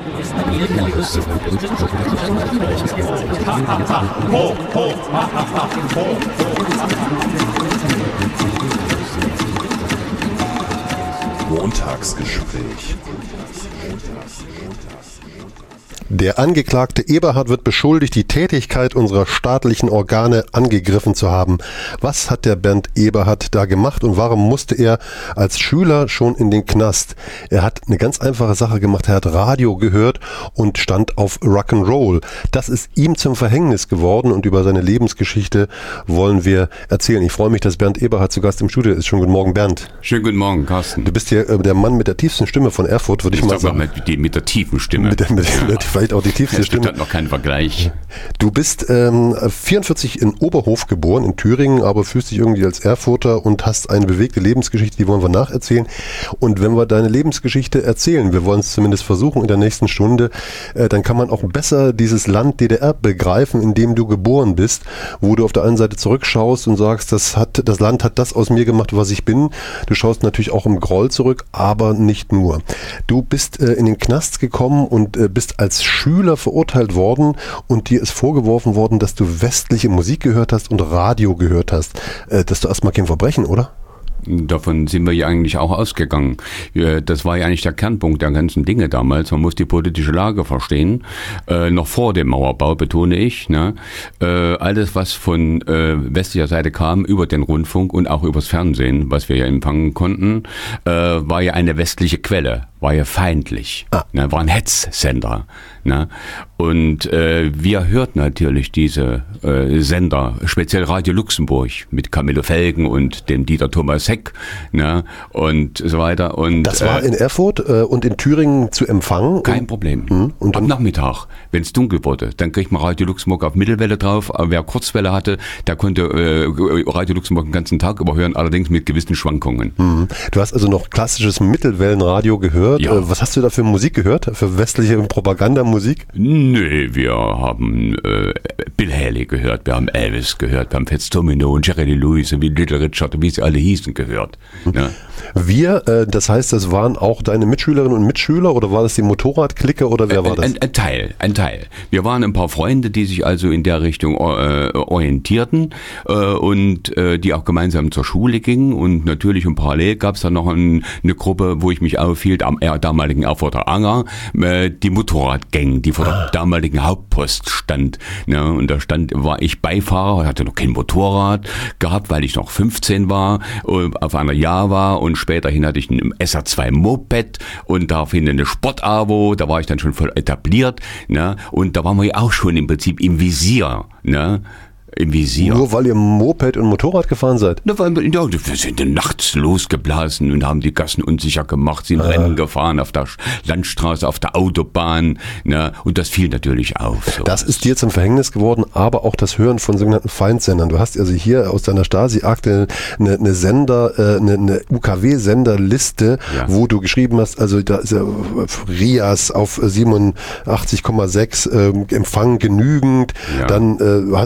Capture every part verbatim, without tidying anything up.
Montagsgespräch. Der Angeklagte Eberhard wird beschuldigt, die Tätigkeit unserer staatlichen Organe angegriffen zu haben. Was hat der Bernd Eberhard da gemacht und warum musste er als Schüler schon in den Knast? Er hat eine ganz einfache Sache gemacht. Er hat Radio gehört und stand auf Rock'n'Roll. Das ist ihm zum Verhängnis geworden und über seine Lebensgeschichte wollen wir erzählen. Ich freue mich, dass Bernd Eberhard zu Gast im Studio ist. Schönen guten Morgen, Bernd. Schönen guten Morgen, Carsten. Du bist hier äh, der Mann mit der tiefsten Stimme von Erfurt, würde ich, ich mal sagen. Mit, die, mit der tiefen Stimme. Mit, mit, ja. mit, vielleicht auch die tiefste es Stimme. Es gibt halt noch keinen Vergleich. Du bist ähm, vierundvierzig in Oberhof geboren, in Thüringen, aber fühlst dich irgendwie als Erfurter und hast eine bewegte Lebensgeschichte, die wollen wir nacherzählen. Und wenn wir deine Lebensgeschichte erzählen, wir wollen es zumindest versuchen in der nächsten Stunde, äh, dann kann man auch besser dieses Land D D R begreifen, in dem du geboren bist, wo du auf der einen Seite zurückschaust und sagst, das, hat, das Land hat das aus mir gemacht, was ich bin. Du schaust natürlich auch im Groll zurück, aber nicht nur. Du bist äh, in den Knast gekommen und äh, bist als Schüler verurteilt worden und dir ist vorgeworfen worden, dass du westliche Musik gehört hast und Radio gehört hast. Äh, das ist doch erstmal kein Verbrechen, oder? Davon sind wir ja eigentlich auch ausgegangen. Das war ja eigentlich der Kernpunkt der ganzen Dinge damals. Man muss die politische Lage verstehen. Äh, noch vor dem Mauerbau, betone ich. Ne? Äh, alles, was von äh, westlicher Seite kam, über den Rundfunk und auch übers Fernsehen, was wir ja empfangen konnten, äh, war ja eine westliche Quelle, war ja feindlich. Ah. Ne? War ein Hetzsender. Ne? Und äh, wir hörten natürlich diese äh, Sender, speziell Radio Luxemburg mit Camillo Felgen und dem Dieter Thomas Heck, ne? Und so weiter. Und das war äh, in Erfurt äh, und in Thüringen zu empfangen? Kein Problem. Mhm. Und am Nachmittag, wenn es dunkel wurde, dann kriegt man Radio Luxemburg auf Mittelwelle drauf. Wer Kurzwelle hatte, der konnte äh, Radio Luxemburg den ganzen Tag überhören, allerdings mit gewissen Schwankungen. Mhm. Du hast also noch klassisches Mittelwellenradio gehört. Ja. Äh, was hast du da für Musik gehört? Für westliche Propagandamusik? Nee, wir haben äh, Bill Haley gehört, wir haben Elvis gehört, wir haben Fats Domino und Jerry Lee Lewis und wie Little Richard und wie sie alle hießen gehört. Ne? Wir, äh, das heißt, das waren auch deine Mitschülerinnen und Mitschüler oder war das die Motorradklicke oder wer war das? Ein, ein Teil, ein Teil. Wir waren ein paar Freunde, die sich also in der Richtung äh, orientierten äh, und äh, die auch gemeinsam zur Schule gingen und natürlich und parallel gab es dann noch ein, eine Gruppe, wo ich mich aufhielt, am äh, damaligen Erfurter Anger, äh, die Motorradgang, die vor der ah. damaligen Hauptpost stand. Ne? Und da stand, war ich Beifahrer, hatte noch kein Motorrad gehabt, weil ich noch fünfzehn war, auf einer Java und späterhin hatte ich ein S R zwei Moped und daraufhin eine Sport-Avo, da war ich dann schon voll etabliert, ne? Und da waren wir ja auch schon im Prinzip im Visier, ne? Im Visier. Nur weil ihr Moped und Motorrad gefahren seid? Na, weil, ja, wir sind nachts losgeblasen und haben die Gassen unsicher gemacht, sind ah. Rennen gefahren auf der Landstraße, auf der Autobahn, ne? Und das fiel natürlich auf. So. Das ist dir zum Verhängnis geworden, aber auch das Hören von sogenannten Feindsendern. Du hast also hier aus deiner Stasi-Akte eine, eine Sender, eine, eine U K W-Senderliste, ja. wo du geschrieben hast, also da ist ja Rias auf siebenundachtzig Komma sechs äh, Empfang genügend, ja. dann äh,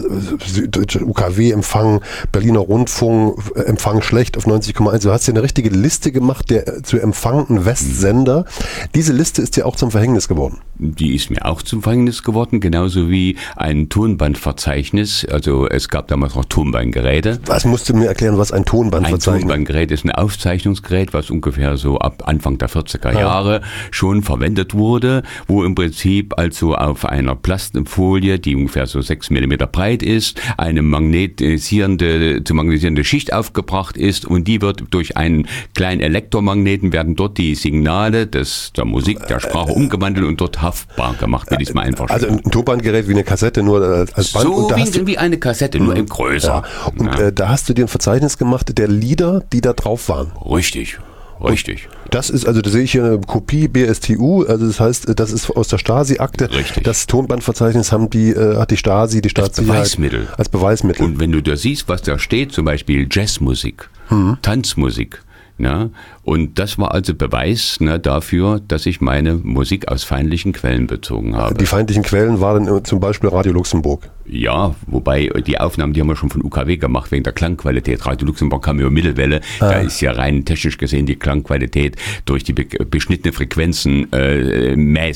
U K W-Empfang, Berliner Rundfunk, Empfang schlecht auf neunzig Komma eins. Du hast ja eine richtige Liste gemacht der zu empfangenden Westsender. Diese Liste ist dir auch zum Verhängnis geworden. Die ist mir auch zum Verhängnis geworden, genauso wie ein Tonbandverzeichnis. Also es gab damals noch Tonbandgeräte. Was musst du mir erklären, was ein Tonbandverzeichnis ist? Ein Tonbandgerät ist ein Aufzeichnungsgerät, was ungefähr so ab Anfang der vierziger Jahre schon verwendet wurde, wo im Prinzip also auf einer Plastikfolie, die ungefähr so sechs Millimeter breit ist, eine magnetisierende, zu magnetisierende Schicht aufgebracht ist und die wird durch einen kleinen Elektromagneten werden dort die Signale des, der Musik, der Sprache umgewandelt und dort haftbar gemacht, will ich es mal einfach Also ein Tonbandgerät wie eine Kassette, nur als Band. So und da wie, hast du, wie eine Kassette, nur in größer. Ja. Und ja. äh, da hast du dir ein Verzeichnis gemacht der Lieder, die da drauf waren. Richtig. Richtig. Und das ist, also da sehe ich hier eine Kopie B S T U, also das heißt, das ist aus der Stasi-Akte. Richtig. Das Tonbandverzeichnis haben die, äh, hat die Stasi, die Staatssicherheit. Als Beweismittel. Als Beweismittel. Und wenn du da siehst, was da steht, zum Beispiel Jazzmusik, hm. Tanzmusik, ne? Und das war also Beweis, ne, dafür, dass ich meine Musik aus feindlichen Quellen bezogen habe. Die feindlichen Quellen waren zum Beispiel Radio Luxemburg. Ja, wobei die Aufnahmen, die haben wir schon von U K W gemacht, wegen der Klangqualität. Radio Luxemburg kam über Mittelwelle, ah. da ist ja rein technisch gesehen die Klangqualität durch die be- beschnittene Frequenzen äh, mäßig.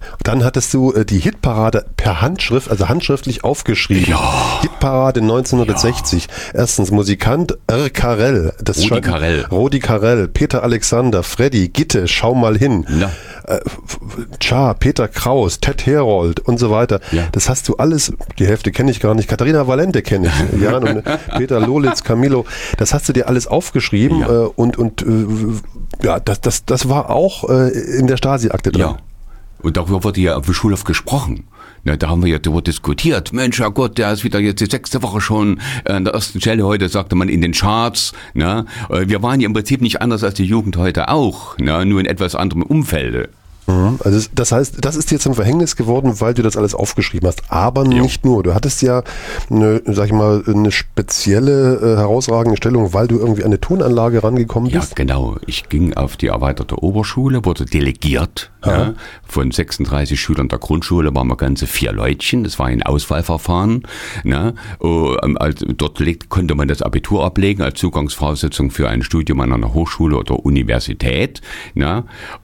Dann hattest du äh, die Hitparade per Handschrift, also handschriftlich aufgeschrieben. Ja. Hitparade neunzehnhundertsechzig. Ja. Erstens Musikant R. Carell. Das Rudi scheint- Carell. Rudi Carell, Peter Alexander, Freddy, Gitte, schau mal hin. Ja. Äh, Tja, Peter Kraus, Ted Herold und so weiter. Ja. Das hast du alles, die Hälfte kenne ich gar nicht, Katharina Valente kenne ich, Jan und Peter Lolitz, Camilo, das hast du dir alles aufgeschrieben Ja. äh, und, und äh, ja, das, das, das war auch äh, in der Stasi-Akte drin. Ja. Und darüber wurde ja auf dem Schulhof gesprochen. Na, da haben wir ja darüber diskutiert. Mensch, Herr Gott, der ist wieder jetzt die sechste Woche schon an der ersten Stelle. Heute sagte man in den Charts. Na, wir waren ja im Prinzip nicht anders als die Jugend heute auch. Na, nur in etwas anderem Umfelde. Also das heißt, das ist dir zum Verhängnis geworden, weil du das alles aufgeschrieben hast. Aber Jo. nicht nur. Du hattest ja eine, sag ich mal, eine spezielle, äh, herausragende Stellung, weil du irgendwie an eine Tonanlage rangekommen Ja, bist. genau. Ich ging auf die erweiterte Oberschule, wurde delegiert. Ja, von sechsunddreißig Schülern der Grundschule waren wir ganze vier Leutchen. Das war ein Auswahlverfahren. Ne? Oh, also dort leg- konnte man das Abitur ablegen als Zugangsvoraussetzung für ein Studium an einer Hochschule oder Universität. Ne?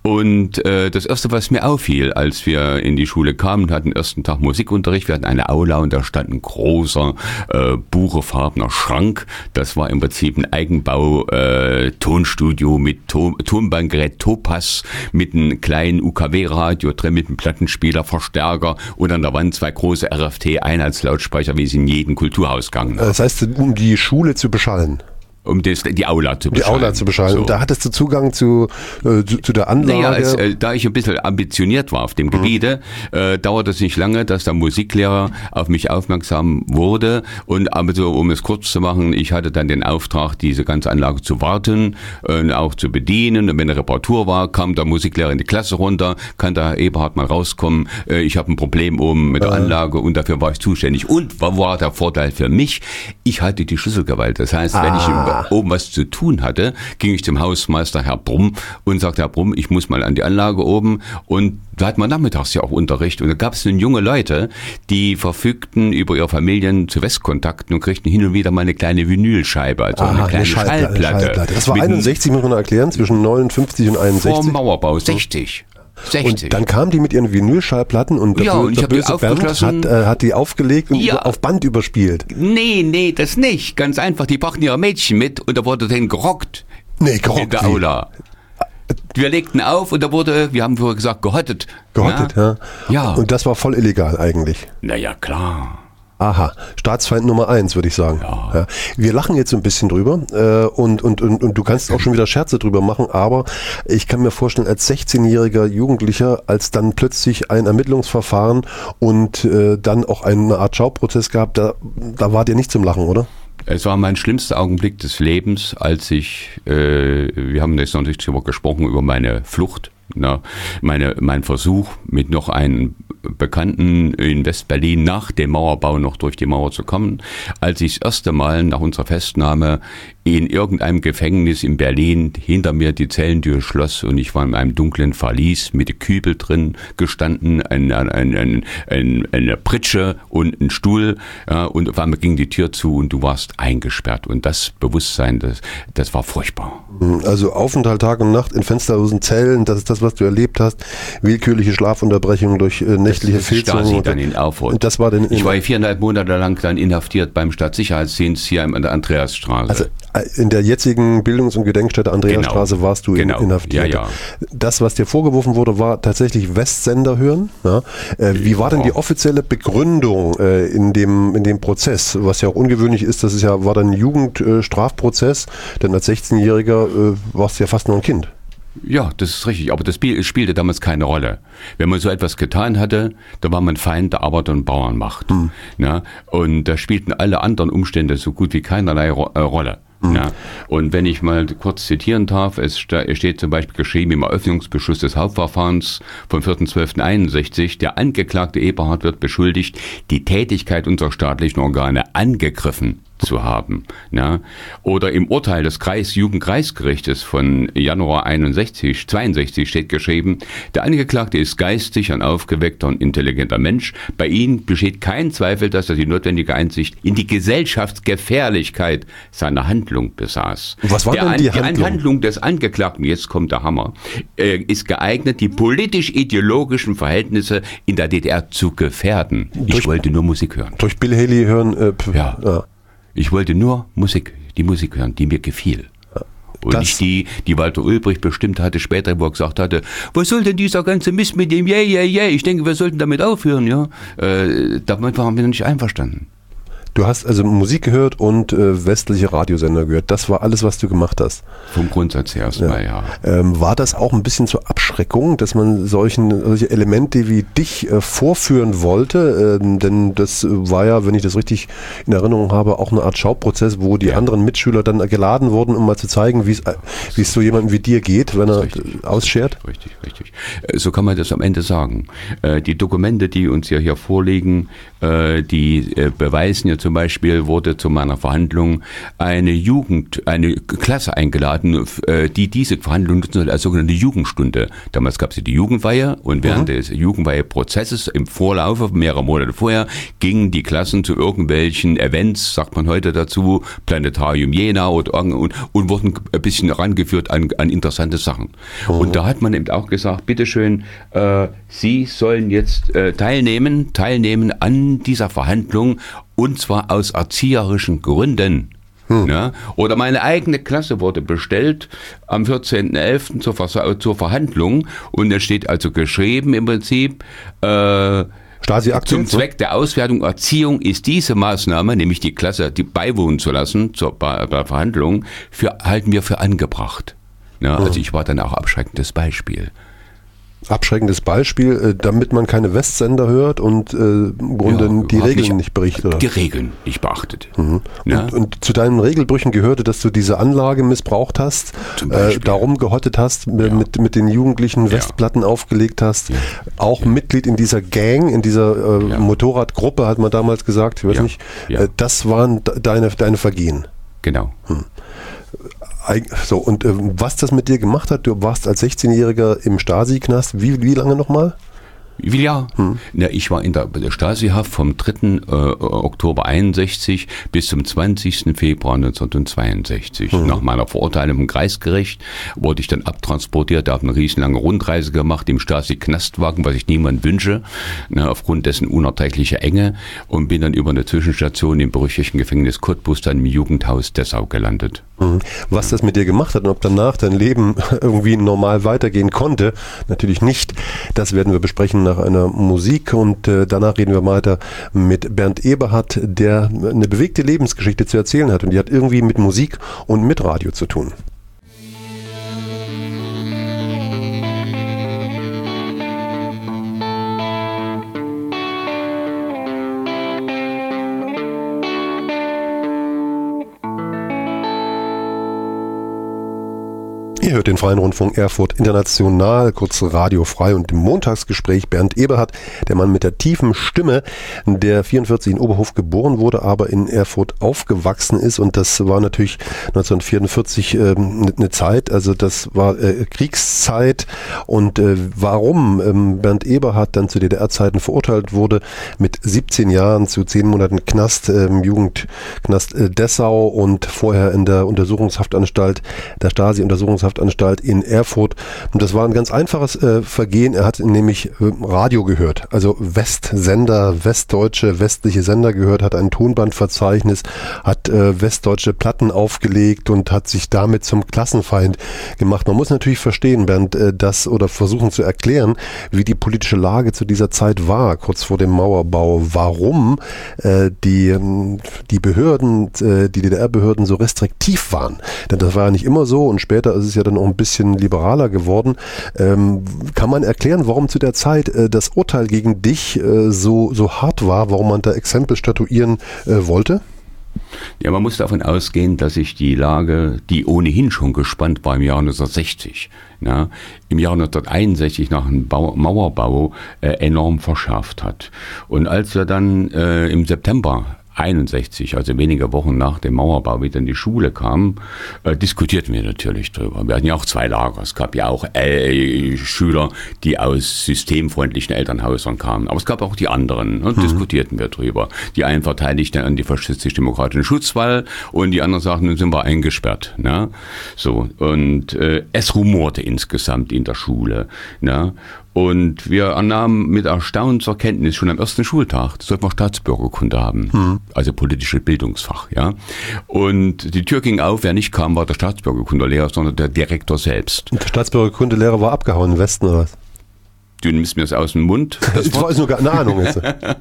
Und äh, das Erste, was mir auffiel, als wir in die Schule kamen, hatten ersten Tag Musikunterricht. Wir hatten eine Aula und da stand ein großer äh, buchefarbener Schrank. Das war im Prinzip ein Eigenbau äh, Tonstudio mit to- Tonbandgerät Topaz, mit einem kleinen U K W-Radio drin, mit einem Plattenspieler, Verstärker und an der Wand zwei große R F T-Einheitslautsprecher, wie es in jedem Kulturhausgang war, Das heißt, um die Schule zu beschallen. um das, die Aula zu Die beschallen. Aula zu beschallen. So. Und da hattest du Zugang zu, äh, zu, zu der Anlage. Naja, es, äh, da ich ein bisschen ambitioniert war auf dem Gebiete, äh, dauerte es nicht lange, dass der Musiklehrer auf mich aufmerksam wurde. Und aber so, um es kurz zu machen, ich hatte dann den Auftrag, diese ganze Anlage zu warten und auch zu bedienen. Und wenn eine Reparatur war, kam der Musiklehrer in die Klasse runter, kann der Herr Eberhard mal rauskommen, äh, ich habe ein Problem oben mit der Anlage und dafür war ich zuständig. Und was war der Vorteil für mich? Ich hatte die Schlüsselgewalt. Das heißt, wenn ich im oben was zu tun hatte, ging ich zum Hausmeister Herr Brumm und sagte, Herr Brumm, ich muss mal an die Anlage oben. Und da hat man nachmittags ja auch Unterricht. Und da gab es nun junge Leute, die verfügten über ihre Familien zu Westkontakten und kriegten hin und wieder mal eine kleine Vinylscheibe, also Aha, eine kleine Schallplatte. Schallplatte. Das war Mit einem- einundsechzig, muss man erklären, zwischen neunundfünfzig und Vor einundsechzig. dem Mauerbau, sechzig. sechzig. Und dann kamen die mit ihren Vinylschallplatten und der, Ja, bö- und ich der hab die böse Bernd aufgeschlossen. hat, äh, hat die aufgelegt und Ja. über, auf Band überspielt. Nee, nee, das nicht. Ganz einfach, die brachten ihre Mädchen mit und da wurde denen gerockt. Nee, In gerockt. der wie? Aula. Wir legten auf und da wurde, wir haben vorher gesagt, gehottet. Gehottet, ja. Ja. Und das war voll illegal eigentlich. Naja, klar. Aha, Staatsfeind Nummer eins, würde ich sagen. Ja. Ja. Wir lachen jetzt so ein bisschen drüber äh, und, und, und, und du kannst auch schon wieder Scherze drüber machen, aber ich kann mir vorstellen, als sechzehnjähriger Jugendlicher, als dann plötzlich ein Ermittlungsverfahren und äh, dann auch eine Art Schauprozess gab, da, da war dir nicht zum Lachen, oder? Es war mein schlimmster Augenblick des Lebens, als ich, äh, wir haben jetzt noch nicht darüber gesprochen, über meine Flucht, na, meine, mein Versuch, mit noch einem Bekannten in West-Berlin nach dem Mauerbau noch durch die Mauer zu kommen, als ich das erste Mal nach unserer Festnahme in irgendeinem Gefängnis in Berlin hinter mir die Zellentür schloss und ich war in einem dunklen Verlies mit Kübel drin gestanden, ein, ein, ein, ein, eine Pritsche und ein Stuhl, ja, und auf einmal ging die Tür zu und du warst eingesperrt und das Bewusstsein, das, das war furchtbar. Also Aufenthalt Tag und Nacht in fensterlosen Zellen, das ist das, was du erlebt hast. Willkürliche Schlafunterbrechungen durch äh, nächtliche Das ist Stasi Filzungen. dann in Erfurt. Und das war dann in, Ich war viereinhalb Monate lang dann inhaftiert beim Staatssicherheitsdienst hier an der Andreasstraße. also äh, in der jetzigen Bildungs- und Gedenkstätte Andreasstraße Genau. warst du Genau. in, inhaftiert. Ja, ja. Das, was dir vorgeworfen wurde, war tatsächlich Westsender hören. Ja? Äh, wie war denn Ja. die offizielle Begründung äh, in, dem, in dem Prozess? Was ja auch ungewöhnlich ist, das ist ja, war dann ein Jugendstrafprozess, denn als sechzehnjähriger äh, warst du ja fast nur ein Kind. Ja, das ist richtig, aber das Spiel spielte damals keine Rolle. Wenn man so etwas getan hatte, da war man Feind der Arbeiter- und Bauernmacht. Hm. Ja, und da spielten alle anderen Umstände so gut wie keinerlei Ro äh, Rolle. Hm. Ja, und wenn ich mal kurz zitieren darf, es steht zum Beispiel geschrieben im Eröffnungsbeschluss des Hauptverfahrens vom vierter zwölfter einundsechzig, der Angeklagte Eberhard wird beschuldigt, die Tätigkeit unserer staatlichen Organe angegriffen zu haben. Ja? Oder im Urteil des Kreisjugendkreisgerichtes von Januar einundsechzig, zweiundsechzig steht geschrieben, der Angeklagte ist geistig ein aufgeweckter und intelligenter Mensch. Bei ihm besteht kein Zweifel, dass er die notwendige Einsicht in die Gesellschaftsgefährlichkeit seiner Handlung besaß. Was war der denn die An- Handlung? Die Handlung des Angeklagten, jetzt kommt der Hammer, äh, ist geeignet, die politisch-ideologischen Verhältnisse in der D D R zu gefährden. Ich Durch- wollte nur Musik hören. Durch Bill Haley hören. Äh, p- Ja. ja. Ich wollte nur Musik, die Musik hören, die mir gefiel. Und Das- nicht die, die Walter Ulbricht bestimmt hatte später, wo er gesagt hatte, was soll denn dieser ganze Mist mit dem, yeah, yeah, yeah, ich denke, wir sollten damit aufhören, ja. Äh, damit waren wir nicht einverstanden. Du hast also Musik gehört und äh, westliche Radiosender gehört. Das war alles, was du gemacht hast. Vom Grundsatz her erstmal, ja. Ähm, war das auch ein bisschen zur Abschreckung, dass man solchen, solche Elemente wie dich äh, vorführen wollte? Ähm, denn das war ja, wenn ich das richtig in Erinnerung habe, auch eine Art Schauprozess, wo die Ja. anderen Mitschüler dann geladen wurden, um mal zu zeigen, wie es äh, wie es so jemandem wie dir geht, wenn er Richtig, äh, ausschert. Richtig, richtig. Äh, So kann man das am Ende sagen. Äh, Die Dokumente, die uns ja hier vorliegen, äh, die äh, beweisen ja zum Beispiel, wurde zu meiner Verhandlung eine Jugend, eine Klasse eingeladen, äh, die diese Verhandlung nutzen soll als sogenannte Jugendstunde. Damals gab es ja die Jugendweihe und während Mhm. des Jugendweiheprozesses im Vorlauf, mehrere Monate vorher, gingen die Klassen zu irgendwelchen Events, sagt man heute dazu, Planetarium Jena oder, und, und wurden ein bisschen herangeführt an, an interessante Sachen. Mhm. Und da hat man eben auch gesagt, bitteschön, äh, Sie sollen jetzt äh, teilnehmen, teilnehmen an dieser Verhandlung und zwar aus erzieherischen Gründen. Ja? Oder meine eigene Klasse wurde bestellt am vierzehnten elften zur, Versa- zur Verhandlung und da steht also geschrieben im Prinzip, äh, Stasi-Aktion. zum Zweck der Auswertung Erziehung ist diese Maßnahme, nämlich die Klasse die beiwohnen zu lassen zur, bei, bei Verhandlungen, für, halten wir für angebracht. Ja, also ich war dann auch abschreckendes Beispiel. Abschreckendes Beispiel, äh, damit man keine Westsender hört und äh, im Grunde Ja, die überhaupt Regeln nicht, nicht- berichtet. Oder? Die Regeln nicht beachtet. Mhm. Ja? Und, und zu deinen Regelbrüchen gehörte, dass du diese Anlage missbraucht hast, Zum äh, Beispiel. darum gehottet hast, m- mit, mit den Jugendlichen Westplatten aufgelegt hast, auch Mitglied in dieser Gang, in dieser äh, Ja. Motorradgruppe, hat man damals gesagt, ich weiß Ja. nicht. Ja. Äh, das waren de- deine, deine Vergehen. Genau. Eig- So, und äh, was das mit dir gemacht hat, du warst als sechzehnjähriger im Stasi-Knast, wie, wie lange nochmal? Wie ja? Na, ich war in der, der Stasi-Haft vom dritten Äh, Oktober einundsechzig bis zum zwanzigsten Februar neunzehnhundertzweiundsechzig. Nach meiner Verurteilung im Kreisgericht wurde ich dann abtransportiert, habe eine riesenlange Rundreise gemacht im Stasi-Knastwagen, was ich niemand wünsche, ne, aufgrund dessen unerträglicher Enge, und bin dann über eine Zwischenstation im berüchtigten Gefängnis Cottbus dann im Jugendhaus Dessau gelandet. Mhm. Was das mit dir gemacht hat und ob danach dein Leben irgendwie normal weitergehen konnte, natürlich nicht. Das werden wir besprechen nach einer Musik und äh, danach reden wir weiter mit Bernd Eberhardt, der eine bewegte Lebensgeschichte zu erzählen hat und die hat irgendwie mit Musik und mit Radio zu tun. Ihr hört den Freien Rundfunk Erfurt International, kurz radiofrei, und im Montagsgespräch Bernd Eberhardt, der Mann mit der tiefen Stimme, der vierundvierzig in Oberhof geboren wurde, aber in Erfurt aufgewachsen ist, und das war natürlich neunzehnhundertvierundvierzig ähm, eine Zeit, also das war äh, Kriegszeit, und äh, warum ähm, Bernd Eberhardt dann zu D D R-Zeiten verurteilt wurde, mit siebzehn Jahren zu zehn Monaten Knast, ähm, Jugendknast äh, Dessau und vorher in der Untersuchungshaftanstalt, der Stasi-Untersuchungshaftanstalt in Erfurt. Und das war ein ganz einfaches äh, Vergehen. Er hat nämlich äh, Radio gehört, also Westsender, westdeutsche, westliche Sender gehört, hat ein Tonbandverzeichnis, hat äh, westdeutsche Platten aufgelegt und hat sich damit zum Klassenfeind gemacht. Man muss natürlich verstehen, Bernd, äh, das oder versuchen zu erklären, wie die politische Lage zu dieser Zeit war, kurz vor dem Mauerbau, warum äh, die, ähm, die Behörden, äh, die D D R-Behörden so restriktiv waren. Denn das war ja nicht immer so, und später ist es ja dann auch ein bisschen liberaler geworden. Ähm, kann man erklären, warum zu der Zeit äh, das Urteil gegen dich äh, so, so hart war, warum man da Exempel statuieren äh, wollte? Ja, man muss davon ausgehen, dass sich die Lage, die ohnehin schon gespannt war im Jahr neunzehnhundertsechzig, na, im Jahr neunzehnhunderteinundsechzig nach dem Bau, Mauerbau äh, enorm verschärft hat. Und als wir dann äh, im September einundsechzig, also wenige Wochen nach dem Mauerbau, wieder in die Schule kam, äh, diskutierten wir natürlich drüber. Wir hatten ja auch zwei Lager. Es gab ja auch äh, Schüler, die aus systemfreundlichen Elternhäusern kamen. Aber es gab auch die anderen. Und mhm. diskutierten wir drüber. Die einen verteidigten den antifaschistisch-demokratischen Schutzwall und die anderen sagten, nun sind wir eingesperrt. Ne? So, und äh, es rumorte insgesamt in der Schule. Ne? Und wir ernahmen mit Erstaunen zur Kenntnis, schon am ersten Schultag, das sollten wir Staatsbürgerkunde haben, hm. also politisches Bildungsfach. Ja. Und die Tür ging auf, wer nicht kam, war der Staatsbürgerkundelehrer, sondern der Direktor selbst. Und der Staatsbürgerkundelehrer war abgehauen im Westen, oder was? Du nimmst mir das aus dem Mund. Das war nur eine Ahnung jetzt.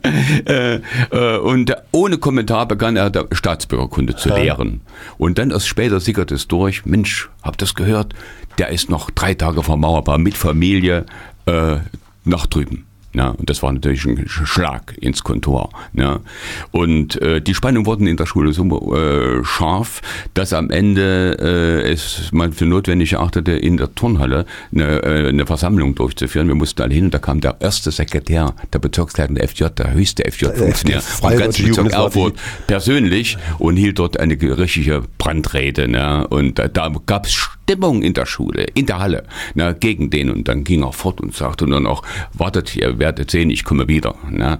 äh, äh, und ohne Kommentar begann er der Staatsbürgerkunde zu ja. lehren. Und dann erst später sickerte es durch, Mensch, habt ihr das gehört? Der ist noch drei Tage vor Mauerbau mit Familie äh, nach drüben. Ja, und das war natürlich ein Schlag ins Kontor. Ja. Und äh, die Spannungen wurden in der Schule so äh, scharf, dass am Ende äh, es man für notwendig erachtete, in der Turnhalle eine, äh, eine Versammlung durchzuführen. Wir mussten alle hin und da kam der erste Sekretär der Bezirksleitung der F J, der höchste F J-Funktionär vom ganzen Bezirk Erfurt persönlich und hielt dort eine richtige Brandrede. Ne. Und da, da gab es Stimmung in der Schule, in der Halle, ne, gegen den. Und dann ging er fort und sagte nur noch, wartet, ihr werdet sehen, ich komme wieder. Ne.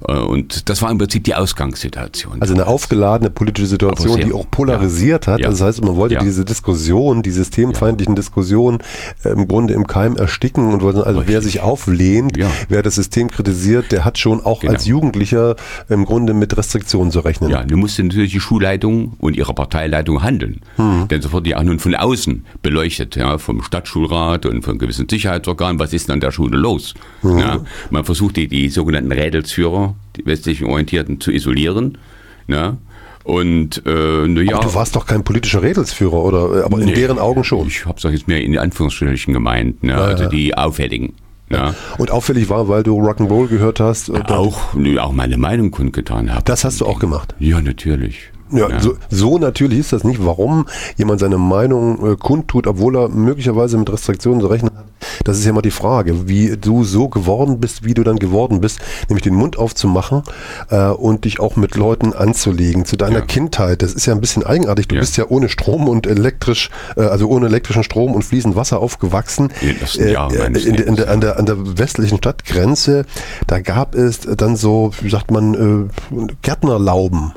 Und das war im Prinzip die Ausgangssituation. Also eine aufgeladene politische Situation, sehr, die auch polarisiert ja, hat. Ja, das heißt, man wollte ja. diese Diskussion, die systemfeindlichen ja. Diskussionen äh, im Grunde im Keim ersticken und wollte, also Richtig. wer sich auflehnt, ja. wer das System kritisiert, der hat schon auch genau. als Jugendlicher im Grunde mit Restriktionen zu rechnen. Ja, du musst natürlich die Schulleitung und ihre Parteileitung handeln. Hm. Denn sofort die auch nun von außen beleuchtet, ja, vom Stadtschulrat und von gewissen Sicherheitsorganen, was ist denn an der Schule los? Mhm. Ja, man versucht die, die sogenannten Rädelsführer, die westlichen Orientierten, zu isolieren. Ja, und äh, na ja. Aber du warst doch kein politischer Rädelsführer, oder? Aber in nee, deren Augen schon. Ich habe es doch jetzt mehr in Anführungsstrichen gemeint, ne? Ja, also ja. die Auffälligen. Ja. Und auffällig war, weil du Rock'n'Roll gehört hast? Auch, nö, auch meine Meinung kundgetan habe. Das hast du auch gemacht? Ja, natürlich. Ja, ja. So, so natürlich ist das nicht. Warum jemand seine Meinung äh, kundtut, obwohl er möglicherweise mit Restriktionen zu rechnen hat, das ist ja mal die Frage, wie du so geworden bist, wie du dann geworden bist, nämlich den Mund aufzumachen äh, und dich auch mit Leuten anzulegen. Zu deiner ja. Kindheit, das ist ja ein bisschen eigenartig, du ja. bist ja ohne Strom und elektrisch, äh, also ohne elektrischen Strom und fließend Wasser aufgewachsen. Äh, Jahr in, in, in der, an, der, an der westlichen Stadtgrenze, da gab es dann so, wie sagt man, äh, Gärtnerlauben.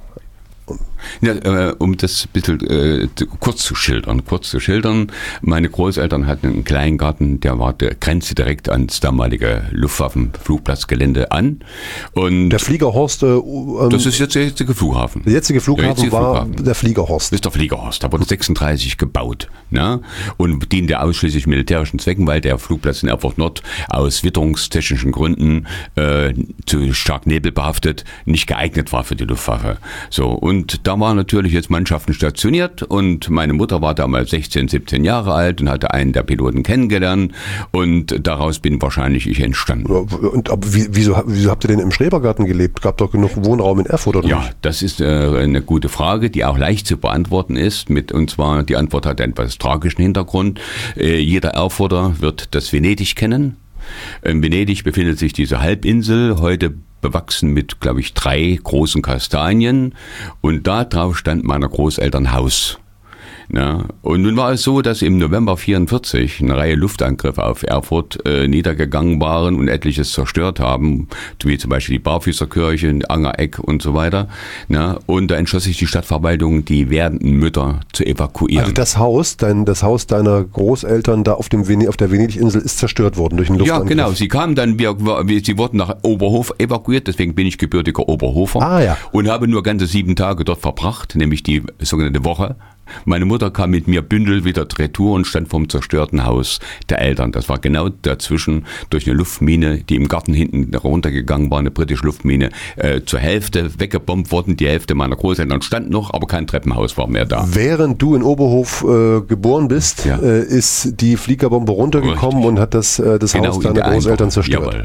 Ja, äh, um das ein bisschen äh, kurz zu schildern, kurz zu schildern. Meine Großeltern hatten einen kleinen Garten, der war der Grenze direkt ans damalige Luftwaffenflugplatzgelände an. Und der Fliegerhorst, äh, ähm, das ist jetzt der jetzige Flughafen. Der jetzige Flughafen der jetzige war Flughafen. der Fliegerhorst. Das ist der Fliegerhorst, da wurde sechsunddreißig gebaut, ne? Und diente ausschließlich militärischen Zwecken, weil der Flugplatz in Erfurt Nord aus witterungstechnischen Gründen äh, zu stark nebelbehaftet nicht geeignet war für die Luftwaffe. So, und da waren natürlich jetzt Mannschaften stationiert und meine Mutter war damals sechzehn, siebzehn Jahre alt und hatte einen der Piloten kennengelernt und daraus bin wahrscheinlich ich entstanden. Und aber wieso, wieso habt ihr denn im Schrebergarten gelebt? Gab doch genug Wohnraum in Erfurt, oder Ja, nicht? Das ist äh, eine gute Frage, die auch leicht zu beantworten ist. Mit, und zwar, die Antwort hat einen etwas tragischen Hintergrund. Äh, jeder Erfurter wird das Venedig kennen. In Venedig befindet sich diese Halbinsel, heute bewachsen mit, glaube ich, drei großen Kastanien. Und da drauf stand meiner Großeltern Haus. Ja, und nun war es so, dass im November vierundvierzig eine Reihe Luftangriffe auf Erfurt äh, niedergegangen waren und etliches zerstört haben, wie zum Beispiel die Barfüßerkirche, Angereck und so weiter. Ja, und da entschloss sich die Stadtverwaltung, die werdenden Mütter zu evakuieren. Also das Haus, dein, das Haus deiner Großeltern da auf, dem Vene- auf der Venedig-Insel ist zerstört worden durch einen Luftangriff? Ja, genau. Sie kamen dann, wir, wir, sie wurden nach Oberhof evakuiert, deswegen bin ich gebürtiger Oberhofer. Ah, ja. Und habe nur ganze sieben Tage dort verbracht, nämlich die sogenannte Woche. Meine Mutter kam mit mir Bündel wieder retour und stand vorm zerstörten Haus der Eltern. Das war genau dazwischen durch eine Luftmine, die im Garten hinten runtergegangen war, eine britische Luftmine, äh, zur Hälfte weggebombt worden. Die Hälfte meiner Großeltern stand noch, aber kein Treppenhaus war mehr da. Während du in Oberhof äh, geboren bist, ja. äh, ist die Fliegerbombe runtergekommen Richtig. und hat das, äh, das genau Haus deiner Großeltern zerstört. Jawohl.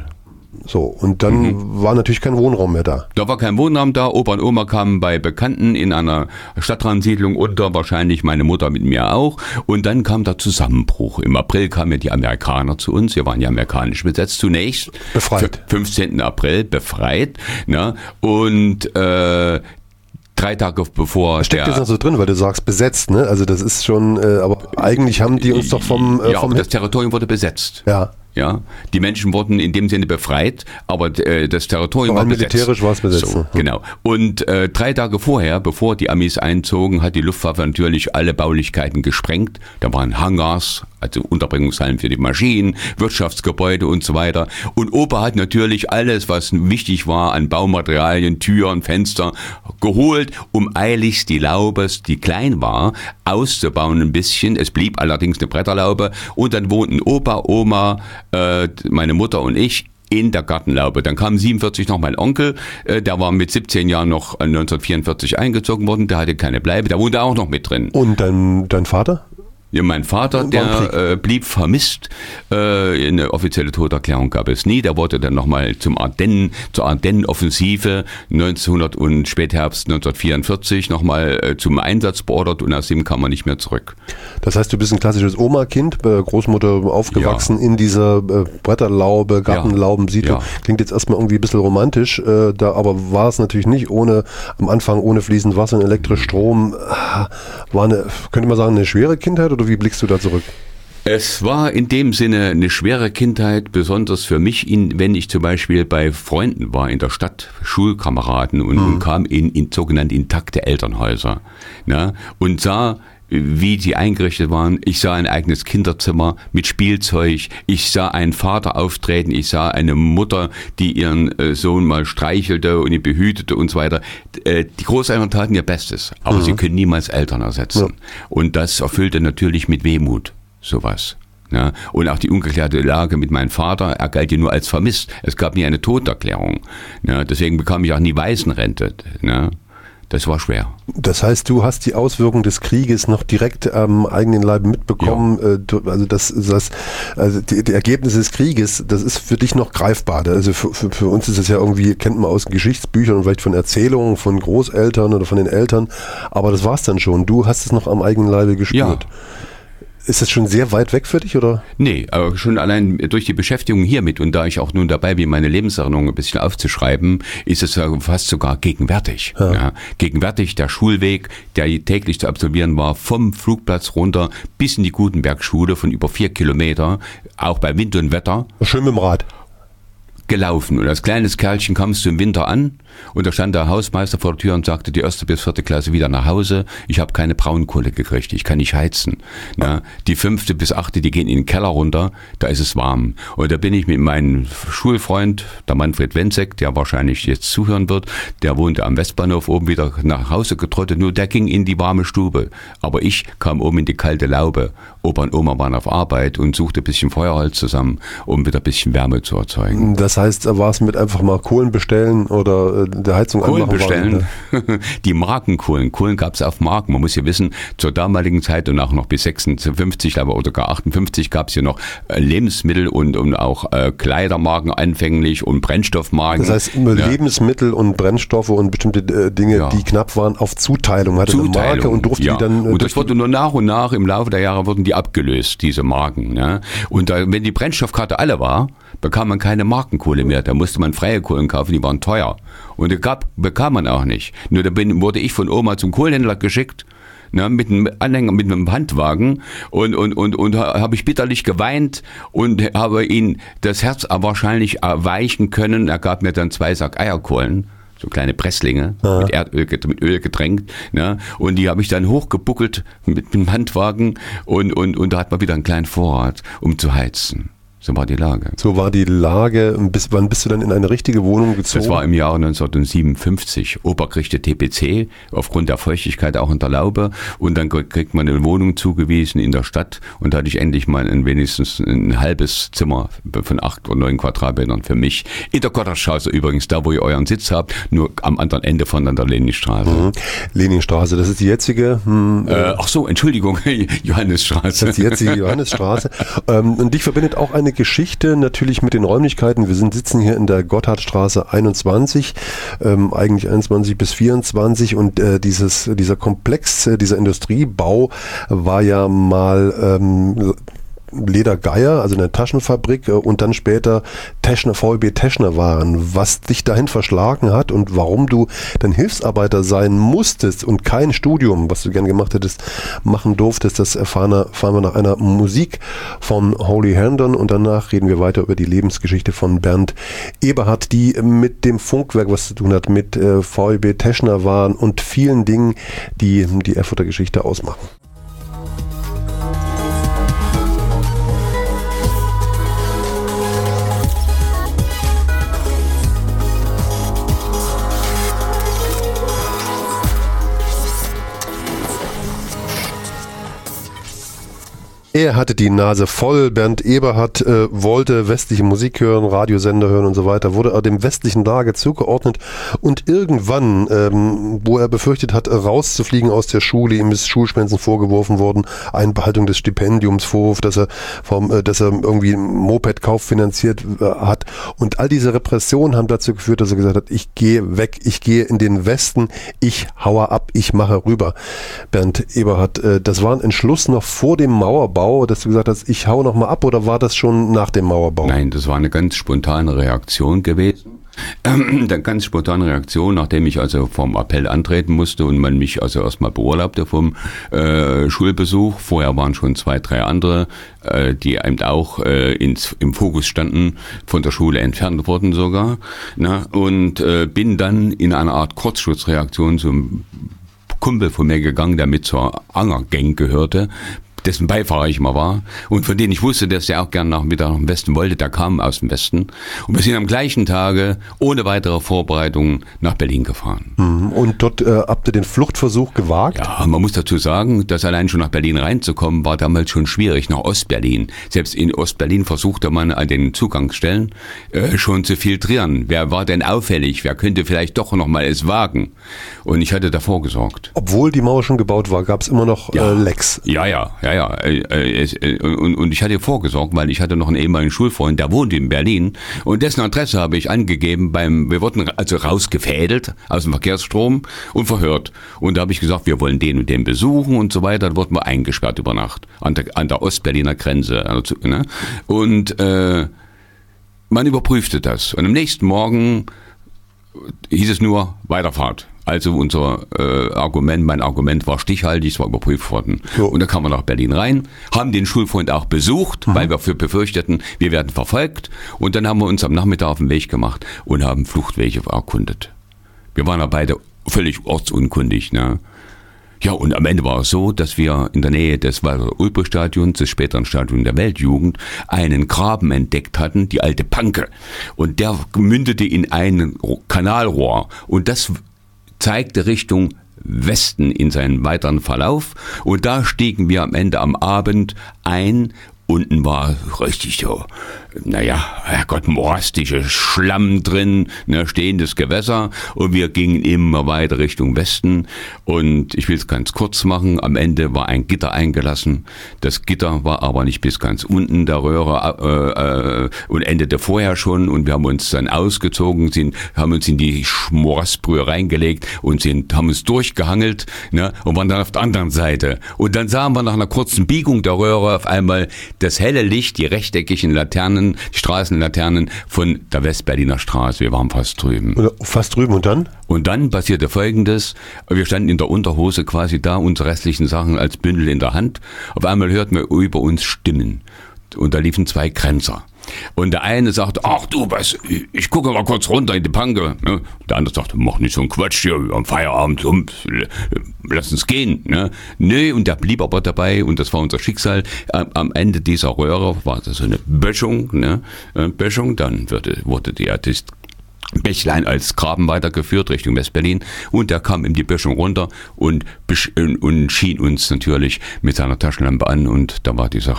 So, und dann mhm. war natürlich kein Wohnraum mehr da. Da war kein Wohnraum da. Opa und Oma kamen bei Bekannten in einer Stadtransiedlung unter, wahrscheinlich meine Mutter mit mir auch. Und dann kam der Zusammenbruch. Im April kamen ja die Amerikaner zu uns. Wir waren ja amerikanisch besetzt zunächst. Befreit. fünfzehnten April befreit. Ne? Und äh, drei Tage bevor das steckt der... jetzt noch so drin, weil du sagst besetzt, ne? Also das ist schon, äh, aber eigentlich haben die uns doch vom... Äh, ja, vom das Territorium wurde besetzt. Ja. Ja, die Menschen wurden in dem Sinne befreit, aber äh, das Territorium aber war besetzt. Militärisch war es besetzt. So, genau. Und äh, drei Tage vorher, bevor die Amis einzogen, hat die Luftwaffe natürlich alle Baulichkeiten gesprengt. Da waren Hangars, also Unterbringungshallen für die Maschinen, Wirtschaftsgebäude und so weiter. Und Opa hat natürlich alles, was wichtig war an Baumaterialien, Türen, Fenster, geholt, um eiligst die Laube, die klein war, auszubauen ein bisschen. Es blieb allerdings eine Bretterlaube. Und dann wohnten Opa, Oma, meine Mutter und ich in der Gartenlaube. Dann kam siebenundvierzig noch mein Onkel, der war mit siebzehn Jahren noch neunzehnhundertvierundvierzig eingezogen worden, der hatte keine Bleibe, der wohnte auch noch mit drin. Und dein, dein Vater? Ja, mein Vater, der äh, blieb vermisst. Äh, eine offizielle Toderklärung gab es nie. Der wurde dann nochmal zum Ardennen, zur Ardennenoffensive neunzehnhundert und Spätherbst neunzehnhundertvierundvierzig nochmal äh, zum Einsatz beordert und aus dem kam er nicht mehr zurück. Das heißt, du bist ein klassisches Oma-Kind, äh, Großmutter aufgewachsen ja. in dieser äh, Bretterlaube, Gartenlaubensiedlung. Ja. Klingt jetzt erstmal irgendwie ein bisschen romantisch, äh, da, aber war es natürlich nicht ohne, am Anfang ohne fließend Wasser und elektrisch Strom. War eine, könnte man sagen, eine schwere Kindheit oder wie blickst du da zurück? Es war in dem Sinne eine schwere Kindheit, besonders für mich, in, wenn ich zum Beispiel bei Freunden war in der Stadt, Schulkameraden und, mhm. und kam in, in sogenannte intakte Elternhäuser, ne, und sah, wie die eingerichtet waren. Ich sah ein eigenes Kinderzimmer mit Spielzeug. Ich sah einen Vater auftreten. Ich sah eine Mutter, die ihren äh, Sohn mal streichelte und ihn behütete und so weiter. Äh, die Großeltern taten ihr Bestes, aber mhm. sie können niemals Eltern ersetzen. Ja. Und das erfüllte natürlich mit Wehmut sowas. Ja, und auch die ungeklärte Lage mit meinem Vater, er galt ja nur als vermisst. Es gab nie eine Todeserklärung. Ja, deswegen bekam ich auch nie Waisenrente. Ja. Das war schwer. Das heißt, du hast die Auswirkungen des Krieges noch direkt am eigenen Leib mitbekommen. Ja. Also das, das, also die, die Ergebnisse des Krieges, das ist für dich noch greifbar. Also für, für, für uns ist es ja irgendwie, kennt man aus Geschichtsbüchern und vielleicht von Erzählungen von Großeltern oder von den Eltern. Aber das war's dann schon. Du hast es noch am eigenen Leibe gespürt. Ja. Ist das schon sehr weit weg für dich, oder? Nee, aber schon allein durch die Beschäftigung hiermit und da ich auch nun dabei bin, meine Lebenserinnerung ein bisschen aufzuschreiben, ist es fast sogar gegenwärtig. Ja. Ja, gegenwärtig der Schulweg, der täglich zu absolvieren war, vom Flugplatz runter bis in die Gutenbergschule von über vier Kilometer, auch bei Wind und Wetter. Schön mit dem Rad. Gelaufen. Und als kleines Kerlchen kamst du im Winter an und da stand der Hausmeister vor der Tür und sagte, die erste bis vierte Klasse wieder nach Hause. Ich habe keine Braunkohle gekriegt, ich kann nicht heizen. Na, die fünfte bis achte, die gehen in den Keller runter, da ist es warm. Und da bin ich mit meinem Schulfreund, der Manfred Wenzek, der wahrscheinlich jetzt zuhören wird, der wohnte am Westbahnhof oben, wieder nach Hause getrottet, nur der ging in die warme Stube. Aber ich kam oben in die kalte Laube. Opa und Oma waren auf Arbeit und suchte ein bisschen Feuerholz zusammen, um wieder ein bisschen Wärme zu erzeugen. Das heißt, war es mit einfach mal Kohlen bestellen oder der Heizung Kohlen anmachen? bestellen. Waren, die Markenkohlen. Kohlen gab es auf Marken. Man muss ja wissen, zur damaligen Zeit und auch noch bis sechsundfünfzig, aber oder gar achtundfünfzig gab es ja noch Lebensmittel und, und auch äh, Kleidermarken anfänglich und Brennstoffmarken. Das heißt, ja. Lebensmittel und Brennstoffe und bestimmte äh, Dinge, ja. die knapp waren, auf Zuteilung. Hatte Zuteilung, eine Marke und durfte ja. die dann... Äh, und das wurde nur nach und nach im Laufe der Jahre wurden die abgelöst, diese Marken. Ja. Und da, wenn die Brennstoffkarte alle war, bekam man keine Markenkohle mehr. Da musste man freie Kohlen kaufen, die waren teuer. Und die gab, bekam man auch nicht. Nur da bin, wurde ich von Oma zum Kohlenhändler geschickt, ne, mit einem Anhänger, mit einem Handwagen und, und, und, und habe ich bitterlich geweint und habe ihn das Herz wahrscheinlich erweichen können. Er gab mir dann zwei Sack Eierkohlen. So kleine Presslinge, ja. mit Erdöl, mit Öl getränkt, ne? Und die habe ich dann hochgebuckelt mit dem Handwagen und, und, und da hat man wieder einen kleinen Vorrat, um zu heizen. So war die Lage. So war die Lage. Bis, wann bist du dann in eine richtige Wohnung gezogen? Das war im Jahre neunzehnhundertsiebenundfünfzig. Opa kriegte T P C, aufgrund der Feuchtigkeit auch in der Laube. Und dann kriegt man eine Wohnung zugewiesen in der Stadt. Und da hatte ich endlich mal ein, wenigstens ein halbes Zimmer von acht oder neun Quadratmetern für mich. In der Kotterstraße übrigens, da wo ihr euren Sitz habt, nur am anderen Ende von der Leninstraße. Mhm. Leninstraße, das ist die jetzige... Hm, äh, ach so, Entschuldigung, Johannesstraße. Das ist die jetzige Johannesstraße. ähm, und dich verbindet auch eine eine Geschichte natürlich mit den Räumlichkeiten. Wir sind sitzen hier in der Gotthardstraße einundzwanzig, ähm, eigentlich einundzwanzig bis vierundzwanzig und äh, dieses, dieser Komplex, äh, dieser Industriebau war ja mal ähm, Leder Geier, also eine Taschenfabrik und dann später Teschner, V E B Teschner waren. Was dich dahin verschlagen hat und warum du dann Hilfsarbeiter sein musstest und kein Studium, was du gern gemacht hättest, machen durftest, das erfahren, erfahren wir nach einer Musik von Holy Herndon und danach reden wir weiter über die Lebensgeschichte von Bernd Eberhard, die mit dem Funkwerk was zu tun hat, mit äh, V E B Teschner waren und vielen Dingen, die die Erfurter Geschichte ausmachen. Er hatte die Nase voll. Bernd Eberhard äh, wollte westliche Musik hören, Radiosender hören und so weiter, wurde er dem westlichen Lager zugeordnet und irgendwann, ähm, wo er befürchtet hat, rauszufliegen aus der Schule, ihm ist Schulschwänzen vorgeworfen worden, Einbehaltung des Stipendiums, Vorwurf, dass er vom, äh, dass er irgendwie einen Mopedkauf finanziert äh, hat und all diese Repressionen haben dazu geführt, dass er gesagt hat, ich gehe weg, ich gehe in den Westen, ich haue ab, ich mache rüber. Bernd Eberhard, äh, das war ein Entschluss noch vor dem Mauerbau, dass du gesagt hast, ich hau noch mal ab, oder war das schon nach dem Mauerbau? Nein, das war eine ganz spontane Reaktion gewesen. Ähm, eine ganz spontane Reaktion, nachdem ich also vom Appell antreten musste und man mich also erstmal beurlaubte vom äh, Schulbesuch. Vorher waren schon zwei, drei andere, äh, die eben auch äh, ins, im Fokus standen, von der Schule entfernt wurden sogar. Na, und äh, bin dann in einer Art Kurzschutzreaktion zum Kumpel von mir gegangen, der mit zur Angergang gehörte, dessen Beifahrer ich mal war und von denen ich wusste, dass der auch gern nach wieder nach dem Westen wollte, der kam aus dem Westen. Und wir sind am gleichen Tage ohne weitere Vorbereitungen nach Berlin gefahren. Und dort äh, habt ihr den Fluchtversuch gewagt? Ja, man muss dazu sagen, dass allein schon nach Berlin reinzukommen, war damals schon schwierig, nach Ostberlin. Selbst in Ostberlin versuchte man an den Zugangsstellen äh, schon zu filtrieren. Wer war denn auffällig? Wer könnte vielleicht doch noch mal es wagen? Und ich hatte davor gesorgt. Obwohl die Mauer schon gebaut war, gab es immer noch ja. äh, Lecks. Ja, ja, ja. Ja, ja, äh, und, und ich hatte vorgesorgt, weil ich hatte noch einen ehemaligen Schulfreund, der wohnte in Berlin und dessen Adresse habe ich angegeben beim, wir wurden also rausgefädelt aus dem Verkehrsstrom und verhört. Und da habe ich gesagt, wir wollen den und den besuchen und so weiter. Da wurden wir eingesperrt über Nacht an der, an der Ostberliner Grenze. Also, ne? Und äh, man überprüfte das. Und am nächsten Morgen hieß es nur Weiterfahrt. Also unser äh, Argument, mein Argument war stichhaltig, es war überprüft worden. So. Und da kamen wir nach Berlin rein, haben den Schulfreund auch besucht, mhm. weil wir für befürchteten, wir werden verfolgt. Und dann haben wir uns am Nachmittag auf den Weg gemacht und haben Fluchtwege erkundet. Wir waren ja beide völlig ortsunkundig. Ne? Ja, und am Ende war es so, dass wir in der Nähe des Walter-Ulbricht-Stadions, des späteren Stadions der Weltjugend, einen Graben entdeckt hatten, die alte Panke. Und der mündete in ein Kanalrohr. Und das zeigte Richtung Westen in seinen weiteren Verlauf. Und da stiegen wir am Ende am Abend ein. Unten war richtig so, naja, Herrgott, morastische Schlamm drin, ne, stehendes Gewässer und wir gingen immer weiter Richtung Westen und ich will es ganz kurz machen, am Ende war ein Gitter eingelassen, das Gitter war aber nicht bis ganz unten der Röhre äh, äh, und endete vorher schon und wir haben uns dann ausgezogen, sind, haben uns in die Morasbrühe reingelegt und sind, haben uns durchgehangelt, ne, und waren dann auf der anderen Seite und dann sahen wir nach einer kurzen Biegung der Röhre auf einmal das helle Licht, die rechteckigen Laternen, die Straßenlaternen von der Westberliner Straße. Wir waren fast drüben. Fast drüben und dann? Und dann passierte Folgendes. Wir standen in der Unterhose quasi da, unsere restlichen Sachen als Bündel in der Hand. Auf einmal hörten wir über uns Stimmen. Und da liefen zwei Kränzer. Und der eine sagte, ach du, was, ich gucke mal kurz runter in die Panke. Der andere sagte, mach nicht so einen Quatsch hier am Feierabend, lass uns gehen. Nee, und der blieb aber dabei und das war unser Schicksal. Am Ende dieser Röhre war das so eine Böschung, ne? Böschung, dann wurde, wurde die Artist Bächlein als Graben weitergeführt Richtung Westberlin und der kam in die Böschung runter und, und schien uns natürlich mit seiner Taschenlampe an und da war die Sache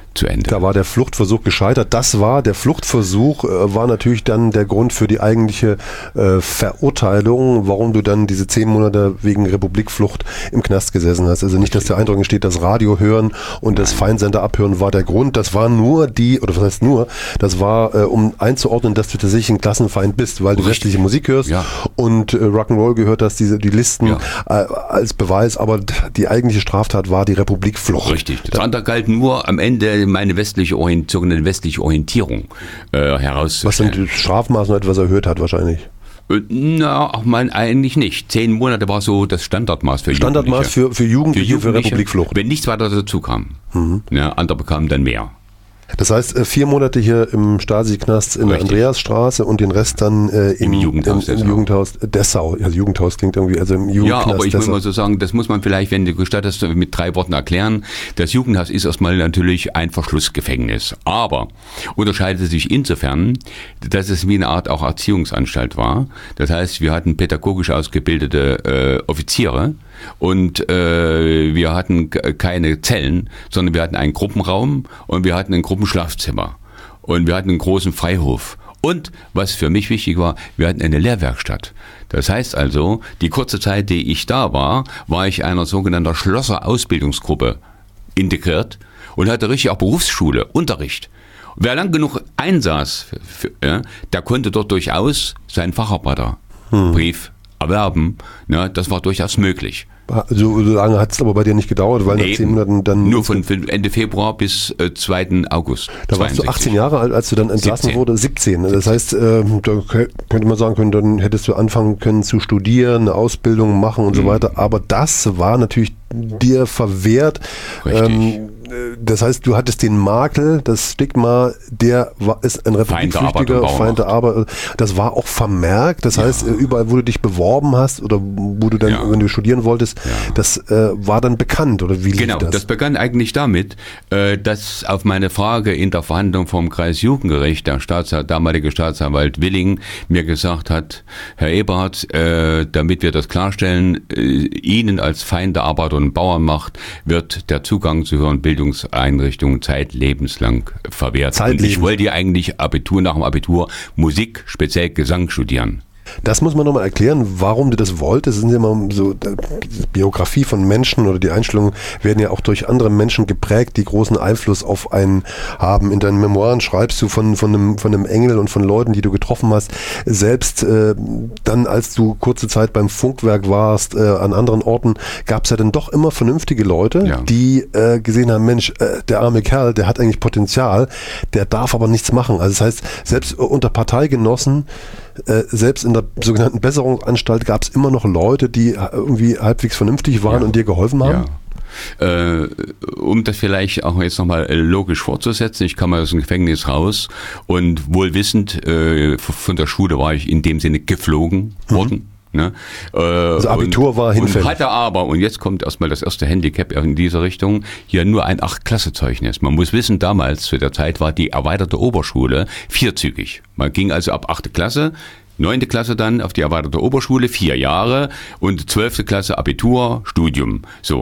zu Ende. Da war der Fluchtversuch gescheitert. Das war, der Fluchtversuch äh, war natürlich dann der Grund für die eigentliche äh, Verurteilung, warum du dann diese zehn Monate wegen Republikflucht im Knast gesessen hast. Also nicht, dass der Eindruck entsteht, das Radio hören und das Feindsender abhören war der Grund. Das war nur die, oder was heißt nur, das war, äh, um einzuordnen, dass du tatsächlich ein Klassenfeind bist, weil du Richtig. westliche Musik hörst Ja. und äh, Rock'n'Roll gehört hast, diese, die Listen Ja. äh, als Beweis, aber die eigentliche Straftat war die Republikflucht. Richtig. Das andere galt nur am Ende meine westliche Orient, sogenannte westliche Orientierung äh, Was herauszustellen. dann die Strafmaß noch etwas erhöht hat wahrscheinlich. Äh, Na, auch mein, eigentlich nicht. Zehn Monate war so das Standardmaß für Standardmaß Jugendliche. für, für Jugendliche, für, Republikflucht. Wenn nichts weiter dazu kam. Mhm. Ja, andere bekamen dann mehr. Das heißt, äh, vier Monate hier im Stasi-Knast in der Richtig. Andreasstraße und den Rest dann äh, im, Im Jugendhaus im, im Dessau. Jugendhaus Dessau. Also Jugendhaus klingt irgendwie, also im Ja, Jugendknast aber ich muss Dessau. mal so sagen, das muss man vielleicht, wenn du gestattest, mit drei Worten erklären. Das Jugendhaus ist erstmal natürlich ein Verschlussgefängnis. Aber unterscheidet sich insofern, dass es wie eine Art auch Erziehungsanstalt war. Das heißt, wir hatten pädagogisch ausgebildete äh, Offiziere und äh, wir hatten k- keine Zellen, sondern wir hatten einen Gruppenraum und wir hatten ein Gruppenschlafzimmer. Und wir hatten einen großen Freihof. Und, was für mich wichtig war, wir hatten eine Lehrwerkstatt. Das heißt also, die kurze Zeit, die ich da war, war ich einer sogenannten Schlosser-Ausbildungsgruppe integriert und hatte richtig auch Berufsschule, Unterricht. Wer lang genug einsaß, für, ja, der konnte dort durchaus seinen Facharbeiterbrief erwerben. Ja, das war durchaus möglich. So, so lange hat es aber bei dir nicht gedauert, weil nach zehn Monaten dann... Nur von Ende Februar bis äh, zweiten August. Da warst du achtzehn Jahre alt, als du dann entlassen siebzehn. wurde? siebzehn. Das heißt, äh, da könnte man sagen können, dann hättest du anfangen können zu studieren, eine Ausbildung machen und Mhm. so weiter. Aber das war natürlich dir verwehrt. Richtig. Ähm, das heißt, du hattest den Makel, das Stigma, der war, ist ein Feind der Arbeit und Republikflüchtiger, Bauernmacht. Feind der Arbeit. Das war auch vermerkt. Das Ja. heißt, überall, wo du dich beworben hast oder wo du dann, Ja. wenn du studieren wolltest, Ja. das äh, war dann bekannt. Oder wie lief Genau, das? das? begann eigentlich damit, äh, dass auf meine Frage in der Verhandlung vom Kreisjugendgericht der Staatsanwalt, damalige Staatsanwalt Willing mir gesagt hat, Herr Eberhardt, äh, damit wir das klarstellen, äh, Ihnen als Feind der Arbeit und Bauernmacht wird der Zugang zu höheren Bildungseinrichtungen zeitlebenslang verwehrt. Und Zeitlebens. ich wollte ja eigentlich Abitur nach dem Abitur Musik, speziell Gesang studieren. Das muss man nochmal erklären, warum du das wolltest. Das sind ja immer so, die Biografie von Menschen oder die Einstellungen werden ja auch durch andere Menschen geprägt, die großen Einfluss auf einen haben. In deinen Memoiren schreibst du von, von, einem, von einem Engel und von Leuten, die du getroffen hast. Selbst äh, dann, als du kurze Zeit beim Funkwerk warst, äh, an anderen Orten, gab es ja dann doch immer vernünftige Leute, Ja. die äh, gesehen haben, Mensch, äh, der arme Kerl, der hat eigentlich Potenzial, der darf aber nichts machen. Also das heißt, selbst unter Parteigenossen, Äh, selbst in der sogenannten Besserungsanstalt gab es immer noch Leute, die irgendwie halbwegs vernünftig waren Ja. und dir geholfen haben? Ja. Äh, um das vielleicht auch jetzt nochmal logisch fortzusetzen, ich kam aus dem Gefängnis raus und wohl wissend, äh, von der Schule war ich in dem Sinne geflogen worden. Ne? Äh, Also Abitur und, war hinfällig. Und hatte aber, und jetzt kommt erstmal das erste Handicap in dieser Richtung, hier nur ein acht-Klasse-Zeugnis. Man muss wissen, damals zu der Zeit war die erweiterte Oberschule vierzügig. Man ging also ab achte Klasse, neunte Klasse dann auf die erweiterte Oberschule, vier Jahre und zwölfte Klasse Abitur, Studium. So.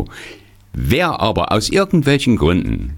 Wer aber aus irgendwelchen Gründen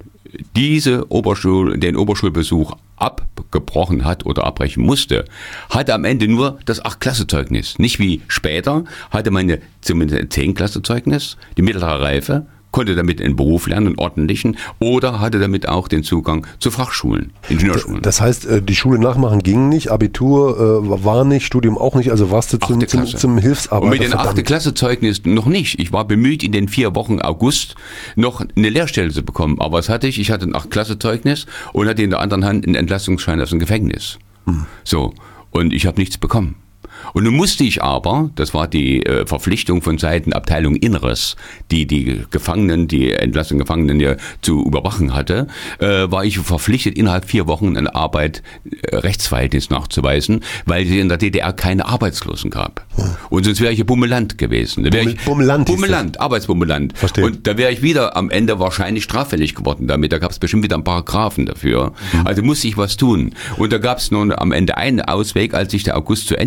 diese Oberschul, den Oberschulbesuch abgebrochen hat oder abbrechen musste, hatte am Ende nur das acht-Klasse-Zeugnis. Nicht wie später, hatte man eine, zumindest ein zehn-Klasse-Zeugnis, die mittlere Reife, konnte damit einen Beruf lernen, einen ordentlichen, oder hatte damit auch den Zugang zu Fachschulen, Ingenieurschulen. Das heißt, äh, die Schule nachmachen ging nicht, Abitur äh, war nicht, Studium auch nicht, also warst du zum, Achte zum, Klasse. zum Hilfsarbeiter. Und mit den verdammt. achte Klasse Zeugnis noch nicht. Ich war bemüht, in den vier Wochen August noch eine Lehrstelle zu bekommen. Aber was hatte ich? Ich hatte ein acht Klasse Zeugnis und hatte in der anderen Hand einen Entlassungsschein aus dem Gefängnis. Hm. So. Und ich habe nichts bekommen. Und nun musste ich aber, das war die äh, Verpflichtung von Seiten Abteilung Inneres, die die Gefangenen, die entlassenen Gefangenen ja zu überwachen hatte, äh, war ich verpflichtet, innerhalb vier Wochen eine Arbeit, äh, Rechtsverhältnis nachzuweisen, weil es in der D D R keine Arbeitslosen gab. Hm. Und sonst wäre ich ja Bummeland gewesen. Da wär Bummel- ich, Bummeland hieß Bummeland, Arbeitsbummeland. Verstehe. Und da wäre ich wieder am Ende wahrscheinlich straffällig geworden damit. Da gab es bestimmt wieder einen Paragraphen dafür. Mhm. Also musste ich was tun. Und da gab es nun am Ende einen Ausweg, als sich der August zu Ende neigte,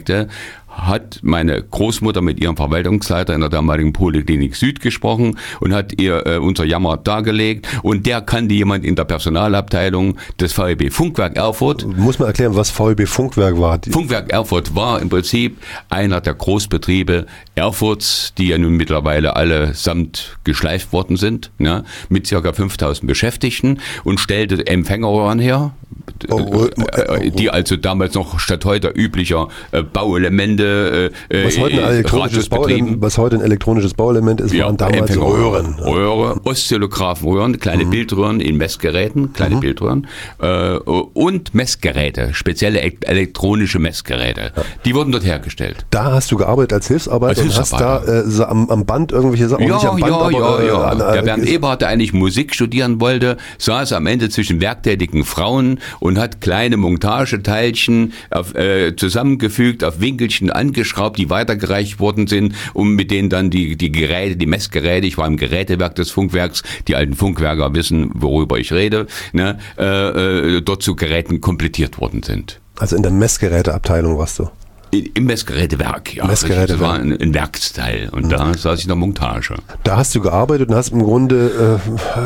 zeigte, hat meine Großmutter mit ihrem Verwaltungsleiter in der damaligen Poliklinik Süd gesprochen und hat ihr äh, unser Jammer dargelegt. Und der kannte jemand in der Personalabteilung des V E B Funkwerk Erfurt. Muss man erklären, was V E B Funkwerk war? Funkwerk Erfurt war im Prinzip einer der Großbetriebe Erfurts, die ja nun mittlerweile allesamt geschleift worden sind, ne, mit ca. fünftausend Beschäftigten und stellte Empfängerröhren her, oh, oh, oh, oh. die also damals noch statt heute üblicher äh, Bauelemente Was heute, ein elektronisches Bauelement, was heute ein elektronisches Bauelement ist, ja, waren damals Röhren. Röhre, Oszillographenröhren, kleine mhm. Bildröhren in Messgeräten, kleine mhm. Bildröhren äh, und Messgeräte, spezielle elektronische Messgeräte. Ja. Die wurden dort hergestellt. Da hast du gearbeitet als Hilfsarbeiter als und hast da äh, so am, am Band irgendwelche Sachen. Ja, nicht am Band, ja, aber, ja, äh, ja. An, der Bernd Eberhardt, der eigentlich Musik studieren wollte, saß am Ende zwischen werktätigen Frauen und hat kleine Montageteilchen auf, äh, zusammengefügt, auf Winkelchen angeschraubt, die weitergereicht worden sind, um mit denen dann die, die Geräte, die Messgeräte, ich war im Gerätewerk des Funkwerks, die alten Funkwerker wissen, worüber ich rede, ne, äh, dort zu Geräten komplettiert worden sind. Also in der Messgeräteabteilung warst du? Im Messgerätewerk, ja. Messgerätewerk. Das war ein, ein Werksteil und mhm. da saß ich in der Montage. Da hast du gearbeitet und hast im Grunde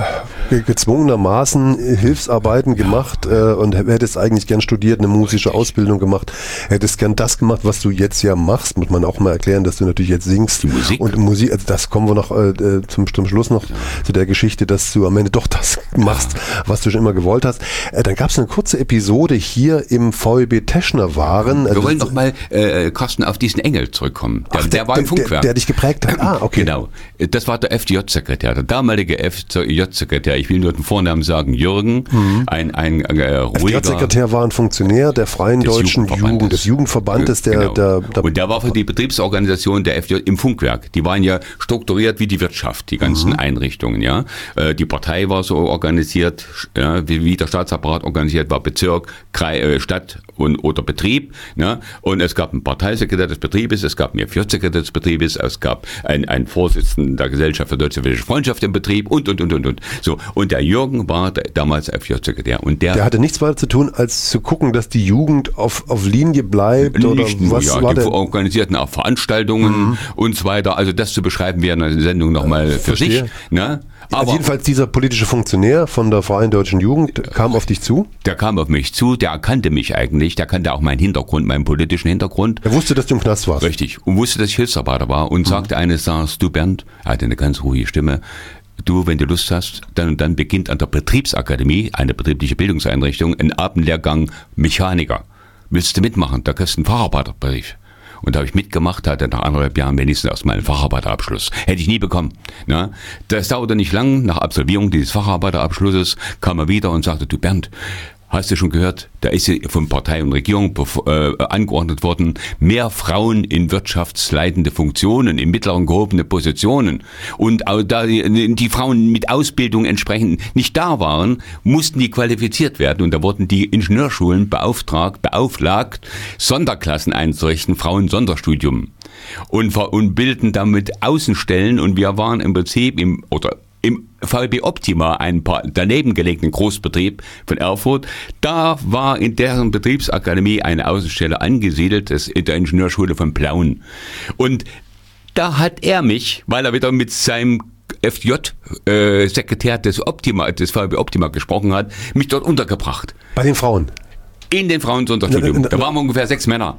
äh, gezwungenermaßen Hilfsarbeiten ja. gemacht äh, und hättest eigentlich gern studiert, eine musische Richtig. Ausbildung gemacht, hättest gern das gemacht, was du jetzt ja machst, muss man auch mal erklären, dass du natürlich jetzt singst. Die Musik. Und Musik, also das kommen wir noch äh, zum, zum Schluss noch ja. zu der Geschichte, dass du am Ende doch das machst, ja. was du schon immer gewollt hast. Äh, dann gab es eine kurze Episode hier im V E B Teschner Waren. Wir also, wollen noch mal äh, Carsten, auf diesen Engel zurückkommen. Der, Ach, der, der war im Funkwerk. Der, der dich geprägt hat. Ah, okay. Genau. Das war der F D J-Sekretär, der damalige F D J-Sekretär. Ich will nur den Vornamen sagen, Jürgen. Mhm. Ein, ein äh, ruhiger... F D J-Sekretär war ein Funktionär der Freien Deutschen Jugend, des Jugendverbandes. Der, genau. der, der, Und der war für die Betriebsorganisation der F D J im Funkwerk. Die waren ja strukturiert wie die Wirtschaft, die ganzen mhm. Einrichtungen. Ja. Die Partei war so organisiert, ja, wie, wie der Staatsapparat organisiert war, Bezirk, Kreis, Stadt und, oder Betrieb. Ja. Und es gab ein Parteisekretär des Betriebes, es gab einen F D J-Sekretär des Betriebes, es gab einen, einen Vorsitzenden der Gesellschaft für Deutsch-Sowjetische Freundschaft im Betrieb und, und, und, und, und. So. Und der Jürgen war der, damals F D J-Sekretär. Und der, der hatte nichts weiter zu tun, als zu gucken, dass die Jugend auf, auf Linie bleibt oder nur, was ja, war die der? organisierten auch Veranstaltungen mhm. und so weiter. Also das zu beschreiben wäre eine Sendung nochmal äh, für verstehe. sich. Ne? Aber also jedenfalls dieser politische Funktionär von der Freien Deutschen Jugend kam auf dich zu? Der kam auf mich zu, der kannte mich eigentlich, der kannte auch meinen Hintergrund, meinen politischen Hintergrund. Er wusste, dass du im Knast warst. Richtig, und wusste, dass ich Hilfsarbeiter war und mhm. sagte eines Tages, du Bernd, er hatte eine ganz ruhige Stimme, du, wenn du Lust hast, dann und dann beginnt an der Betriebsakademie, eine betriebliche Bildungseinrichtung, ein Abendlehrgang Mechaniker. Willst du mitmachen? Da kriegst du einen Facharbeiterbrief. Und da habe ich mitgemacht, hatte nach anderthalb Jahren wenigstens erstmal einen Facharbeiterabschluss. Hätte ich nie bekommen. Na? Das dauerte nicht lang. Nach Absolvierung dieses Facharbeiterabschlusses kam er wieder und sagte, du Bernd, hast du schon gehört, da ist von Partei und Regierung äh, angeordnet worden, mehr Frauen in wirtschaftsleitende Funktionen, in mittleren gehobene Positionen. Und auch da die, die Frauen mit Ausbildung entsprechend nicht da waren, mussten die qualifiziert werden. Und da wurden die Ingenieurschulen beauftragt, beauflagt, Sonderklassen einzurichten, Frauen-Sonderstudium. Und, und bilden damit Außenstellen. Und wir waren im Prinzip im, oder im V E B Optima, ein paar daneben gelegenen Großbetrieb von Erfurt, da war in deren Betriebsakademie eine Außenstelle angesiedelt, das in der Ingenieurschule von Plauen. Und da hat er mich, weil er wieder mit seinem F D J-Sekretär des Optima, des V E B Optima gesprochen hat, mich dort untergebracht. Bei den Frauen? In den Frauensonderstudium. Da waren wir ungefähr sechs Männer.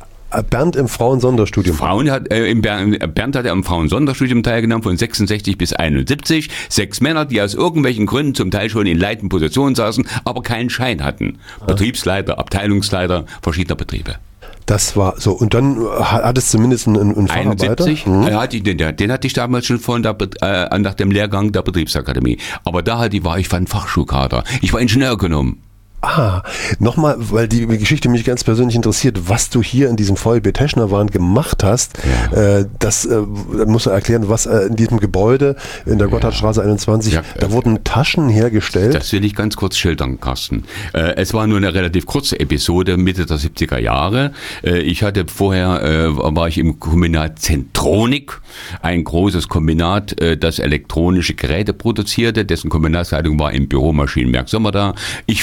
Bernd im Frauensonderstudium. Frauen hat, äh, im Bernd, Bernd hat ja am Frauensonderstudium teilgenommen von sechsundsechzig bis einundsiebzig. Sechs Männer, die aus irgendwelchen Gründen zum Teil schon in leitenden Positionen saßen, aber keinen Schein hatten. Ja. Betriebsleiter, Abteilungsleiter verschiedener Betriebe. Das war so. Und dann hat es zumindest einen, einen Facharbeiter. einundsiebzig, mhm. äh, hatte ich, den, den hatte ich damals schon von der, äh, nach dem Lehrgang der Betriebsakademie. Aber da hatte ich, war ich von Fachschulkader. Ich war Ingenieurökonom. Ah, nochmal, weil die Geschichte mich ganz persönlich interessiert, was du hier in diesem V E B Teschner Waren gemacht hast. Ja. Äh, das äh, musst du erklären, was äh, in diesem Gebäude in der Gotthardstraße einundzwanzig, ja, da wurden Taschen hergestellt. Das will ich ganz kurz schildern, Carsten. Äh, es war nur eine relativ kurze Episode, Mitte der siebziger Jahre. Äh, ich hatte vorher, äh, war ich im Kombinat Zentronik, ein großes Kombinat, äh, das elektronische Geräte produzierte, dessen Kombinatsleitung war im Büromaschinenwerk Sommer da. Ich fuhr je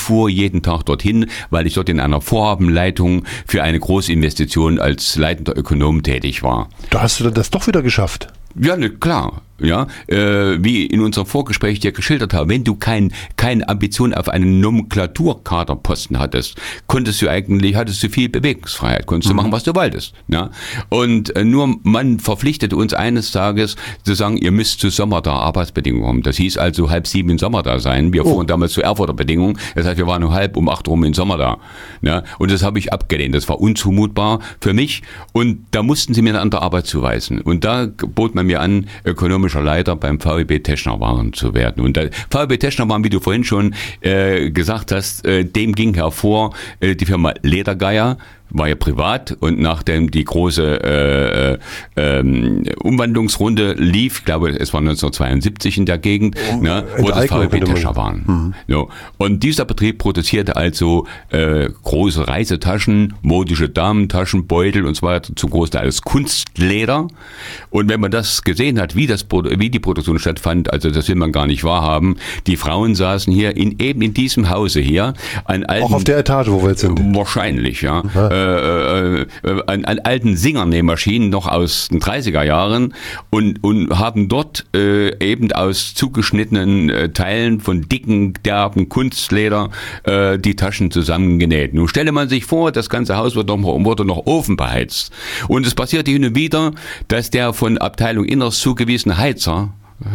jeden Tag dorthin, weil ich dort in einer Vorhabenleitung für eine Großinvestition als leitender Ökonom tätig war. Da hast du das doch wieder geschafft. Ja, ne, klar. Ja, äh, wie in unserem Vorgespräch dir geschildert habe, wenn du kein, keine Ambition auf einen Nomenklaturkaderposten hattest, konntest du eigentlich, hattest du viel Bewegungsfreiheit, konntest mhm. du machen, was du wolltest. Ja? Und äh, nur man verpflichtete uns eines Tages zu sagen, ihr müsst zu Sommer da Arbeitsbedingungen haben. Das hieß also halb sieben in Sommer da sein. Wir oh. fuhren damals zu Erfurter Bedingungen. Das heißt, wir waren um halb um acht rum in Sommer da. Ja? Und das habe ich abgelehnt. Das war unzumutbar für mich. Und da mussten sie mir eine andere Arbeit zuweisen. Und da bot man mir an, ökonomisch Leiter beim V E B Teschner-Waren zu werden. Und der V E B Teschner-Waren, wie du vorhin schon äh, gesagt hast, äh, dem ging hervor äh, die Firma Ledergeier, war ja privat, und nachdem die große äh, äh, Umwandlungsrunde lief, ich glaube, es war neunzehnhundertzweiundsiebzig in der Gegend, um, ne, wurde das V E B Teschner-Waren. Mhm. So. Und dieser Betrieb produzierte also äh, große Reisetaschen, modische Damentaschen, Beutel und so weiter, zum Großteil als Kunstleder. Und wenn man das gesehen hat, wie, das, wie die Produktion stattfand, also das will man gar nicht wahrhaben, die Frauen saßen hier in, eben in diesem Hause hier. An alten, auch auf der Etage, wo wir jetzt sind? Wahrscheinlich, ja. ja. Äh, äh, äh, an, an alten Singernähmaschinen noch aus den dreißiger Jahren und, und haben dort äh, eben aus zugeschnittenen äh, Teilen von dicken, derben Kunstleder äh, die Taschen zusammengenäht. Nun stelle man sich vor, das ganze Haus wird noch, wurde noch ofenbeheizt. Und es passierte hin und wieder, dass der von Abteilung Inneres zugewiesene Heizer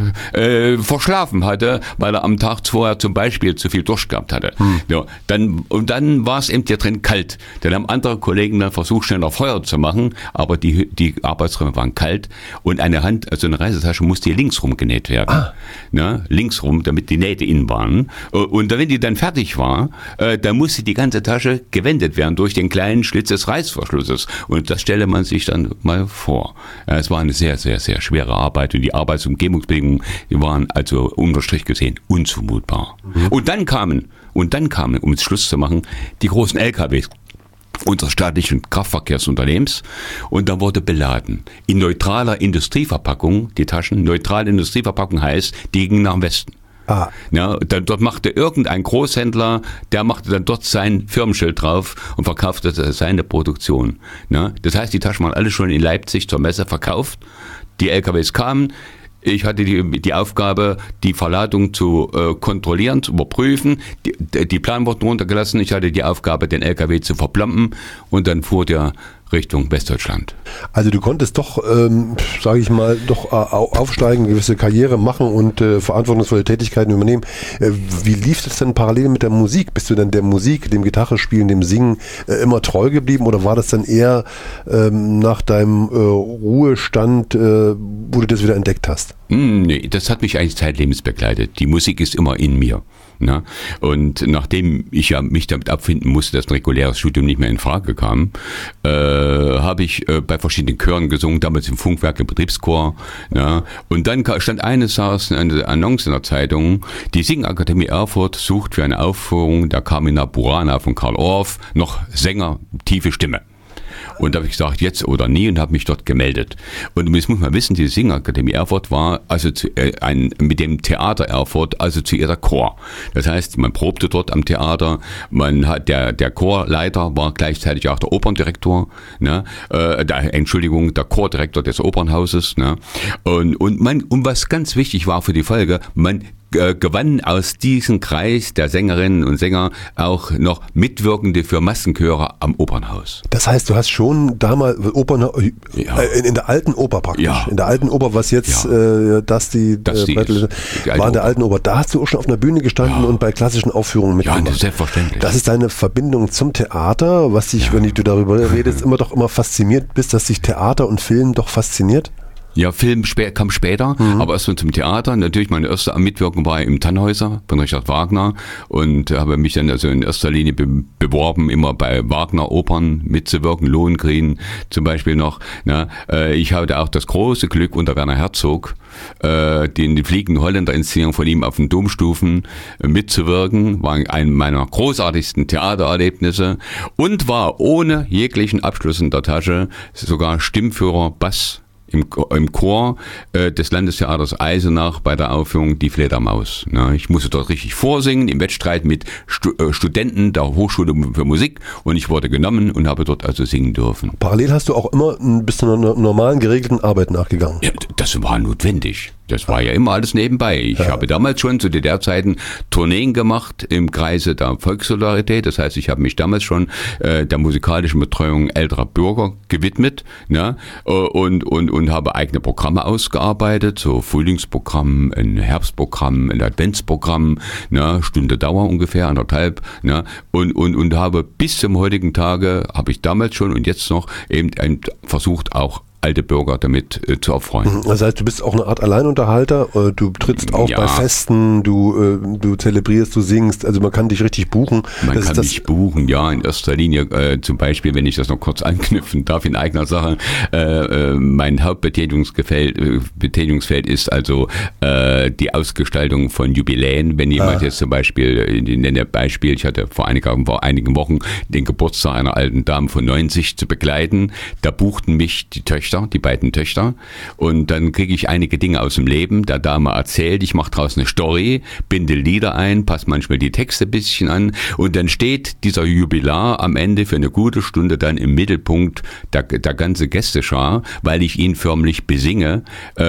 Äh, verschlafen hatte, weil er am Tag vorher zum Beispiel zu viel Durst gehabt hatte. Hm. Ja, dann, und dann war es eben hier drin kalt. Dann haben andere Kollegen dann versucht, schneller Feuer zu machen, aber die, die Arbeitsräume waren kalt und eine Hand, also eine Reisetasche musste hier linksrum genäht werden. Ah. Ja, linksrum, damit die Nähte innen waren. Und wenn die dann fertig war, äh, dann musste die ganze Tasche gewendet werden durch den kleinen Schlitz des Reißverschlusses. Und das stelle man sich dann mal vor. Ja, es war eine sehr, sehr, sehr schwere Arbeit und die Arbeitsumgebung die waren also unter Strich gesehen unzumutbar. Mhm. Und dann kamen, und dann kamen, um es Schluss zu machen, die großen L K Ws unseres staatlichen Kraftverkehrsunternehmens, und da wurde beladen. In neutraler Industrieverpackung, die Taschen, neutrale Industrieverpackung heißt, die gingen nach Westen. Ah. Ja, dann, dort machte irgendein Großhändler, der machte dann dort sein Firmenschild drauf und verkaufte seine Produktion. Ja, das heißt, die Taschen waren alle schon in Leipzig zur Messe verkauft. Die L K Ws kamen. Ich hatte die, die Aufgabe, die Verladung zu äh, kontrollieren, zu überprüfen. Die, die Plan wurden runtergelassen. Ich hatte die Aufgabe, den L K W zu verplomben, und dann fuhr der Richtung Westdeutschland. Also du konntest doch, ähm, sage ich mal, doch äh, aufsteigen, gewisse Karriere machen und äh, verantwortungsvolle Tätigkeiten übernehmen. Äh, wie lief das denn parallel mit der Musik? Bist du denn der Musik, dem Gitarrespielen, dem Singen äh, immer treu geblieben, oder war das dann eher ähm, nach deinem äh, Ruhestand, äh, wo du das wieder entdeckt hast? Mm, nee, das hat mich eigentlich zeitlebens begleitet. Die Musik ist immer in mir. Na? Und nachdem ich ja mich damit abfinden musste, dass ein reguläres Studium nicht mehr in Frage kam, äh, habe ich äh, bei verschiedenen Chören gesungen, damals im Funkwerk, im Betriebschor. Na? Und dann stand eines Tages eine Annonce in der Zeitung, die Singakademie Erfurt sucht für eine Aufführung der Carmina Burana von Karl Orff noch Sänger, tiefe Stimme. Und da habe ich gesagt, jetzt oder nie, und habe mich dort gemeldet. Und jetzt muss man wissen, die Singakademie Erfurt war also zu, äh, ein, mit dem Theater Erfurt assoziierter Chor. Das heißt, man probte dort am Theater, man hat, der, der Chorleiter war gleichzeitig auch der Operndirektor, ne? äh, der, Entschuldigung, der Chordirektor des Opernhauses. Ne? Und, und, man, und was ganz wichtig war für die Folge, man gewannen aus diesem Kreis der Sängerinnen und Sänger auch noch Mitwirkende für Massenchöre am Opernhaus. Das heißt, du hast schon damals Opern, ja. äh, in der alten Oper praktisch, ja. in der alten Oper, was jetzt ja. äh, das die, das die äh, ist, die war in der alten Oper. Da hast du auch schon auf einer Bühne gestanden ja. und bei klassischen Aufführungen mitgemacht. Ja, selbstverständlich. Das ist deine Verbindung zum Theater, was dich, ja. wenn du darüber redest, immer doch immer fasziniert bist, dass sich Theater und Film doch fasziniert? Ja, Film spä- kam später, mhm. aber erstmal zum Theater. Natürlich meine erste Mitwirkung war im Tannhäuser von Richard Wagner und habe mich dann also in erster Linie be- beworben, immer bei Wagner-Opern mitzuwirken, Lohengrin zum Beispiel noch. Na, äh, ich hatte auch das große Glück, unter Werner Herzog, äh, den die fliegende Holländer-Inszenierung von ihm auf den Domstufen äh, mitzuwirken, war ein meiner großartigsten Theatererlebnisse und war ohne jeglichen Abschluss in der Tasche sogar Stimmführer Bass im, im Chor äh, des Landestheaters Eisenach bei der Aufführung Die Fledermaus. Na, ich musste dort richtig vorsingen, im Wettstreit mit Stu- äh, Studenten der Hochschule für Musik und ich wurde genommen und habe dort also singen dürfen. Parallel hast du auch immer ein bisschen einer normalen, geregelten Arbeit nachgegangen. Ja, das war notwendig. Das war ja immer alles nebenbei. Ich ja. habe damals schon zu D D R-Zeiten Tourneen gemacht im Kreise der Volkssolidarität. Das heißt, ich habe mich damals schon äh, der musikalischen Betreuung älterer Bürger gewidmet, ne? und, und, und habe eigene Programme ausgearbeitet, so Frühlingsprogramm, ein Herbstprogramm, ein Adventsprogramm, ne? Stunde Dauer ungefähr, anderthalb. Ne? Und, und, und habe bis zum heutigen Tage, habe ich damals schon und jetzt noch eben ein, versucht, auch alte Bürger damit äh, zu erfreuen. Das heißt, du bist auch eine Art Alleinunterhalter, äh, du trittst auch ja. bei Festen, du, äh, du zelebrierst, du singst, also man kann dich richtig buchen. Man das kann das mich buchen, ja, in erster Linie äh, zum Beispiel, wenn ich das noch kurz anknüpfen darf in eigener Sache, äh, äh, mein Hauptbetätigungsfeld äh, Betätigungsfeld ist also äh, die Ausgestaltung von Jubiläen. Wenn jemand ah. jetzt zum Beispiel, ich nenne Beispiel, ich hatte vor einigen, vor einigen Wochen den Geburtstag einer alten Dame von neunzig zu begleiten, da buchten mich die Töchter, die beiden Töchter, und dann kriege ich einige Dinge aus dem Leben der Dame erzählt, ich mache daraus eine Story, binde Lieder ein, passe manchmal die Texte ein bisschen an und dann steht dieser Jubilar am Ende für eine gute Stunde dann im Mittelpunkt der, der ganze Gästeschar, weil ich ihn förmlich besinge,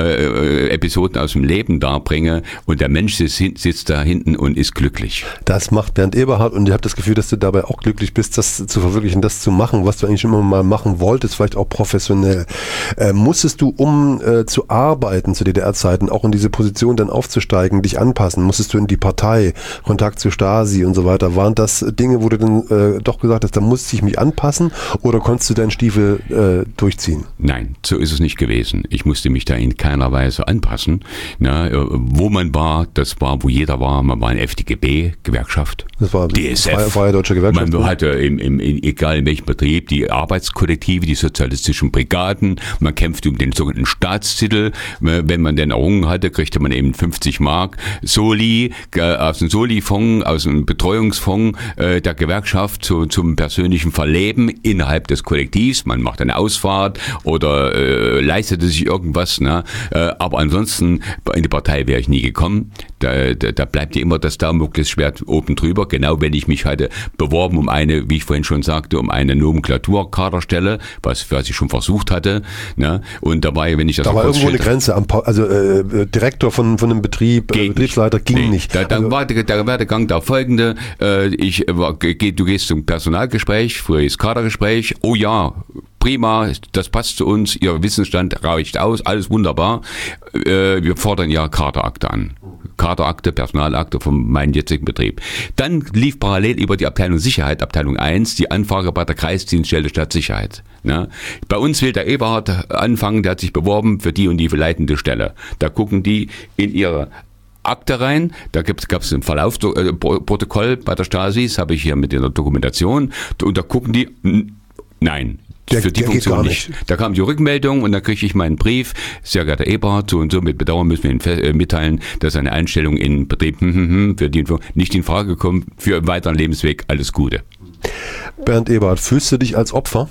äh, Episoden aus dem Leben darbringe und der Mensch sitzt, sitzt da hinten und ist glücklich. Das macht Bernd Eberhardt und ich habe das Gefühl, dass du dabei auch glücklich bist, das zu verwirklichen, das zu machen, was du eigentlich immer mal machen wolltest, vielleicht auch professionell. Äh, musstest du, um äh, zu arbeiten zu D D R-Zeiten, auch in diese Position dann aufzusteigen, dich anpassen? Musstest du in die Partei, Kontakt zu Stasi und so weiter? Waren das Dinge, wo du dann äh, doch gesagt hast, da musste ich mich anpassen, oder konntest du deinen Stiefel äh, durchziehen? Nein, so ist es nicht gewesen. Ich musste mich da in keiner Weise anpassen. Na, äh, wo man war, das war, wo jeder war. Man war in F D G B-Gewerkschaft. Das war D S F. Freie, Freie Deutsche Gewerkschaft. Man hatte, im, im, in, egal in welchem Betrieb, die Arbeitskollektive, die sozialistischen Brigaden. Man kämpfte um den sogenannten Staatstitel. Wenn man den errungen hatte, kriegte man eben fünfzig Mark Soli, äh, aus dem Soli-Fonds, aus dem Betreuungsfonds äh, der Gewerkschaft zu, zum persönlichen Verleben innerhalb des Kollektivs. Man macht eine Ausfahrt oder äh, leistete sich irgendwas. Ne? Äh, aber ansonsten, in die Partei wäre ich nie gekommen. Da, da, da bleibt ja immer das Damoklesschwert oben drüber. Genau, wenn ich mich hatte beworben um eine, wie ich vorhin schon sagte, um eine Nomenklaturkaderstelle, was, was ich schon versucht hatte. Ne? Und da war ja, wenn ich das Da war irgendwo eine Grenze, am, also äh, Direktor von, von einem Betrieb, äh, Betriebsleiter ging nee. nicht. Da, dann also, war der, der Werdegang der folgende, äh, ich, war, geh, du gehst zum Personalgespräch, früher ist Kadergespräch, oh ja, prima, das passt zu uns, Ihr Wissensstand reicht aus, alles wunderbar, äh, wir fordern Ihre Kaderakte an. Kaderakte, Personalakte von meinem jetzigen Betrieb. Dann lief parallel über die Abteilung Sicherheit, Abteilung eins, die Anfrage bei der Kreisdienststelle Stadtsicherheit. Ne? Bei uns will der Eberhard anfangen, der hat sich beworben für die und die leitende Stelle. Da gucken die in ihre Akte rein, da gab es ein Verlaufsprotokoll bei der Stasi, das habe ich hier mit in der Dokumentation, und da gucken die, nein, Der, für die der Funktion nicht. nicht. Da kam die Rückmeldung und dann kriege ich meinen Brief, sehr geehrter Eberhard, so und so, mit Bedauern müssen wir Ihnen äh, mitteilen, dass eine Einstellung in Betrieb hm, hm, hm, für die nicht in Frage kommt, für einen weiteren Lebensweg, alles Gute. Bernd Eberhardt, fühlst du dich als Opfer?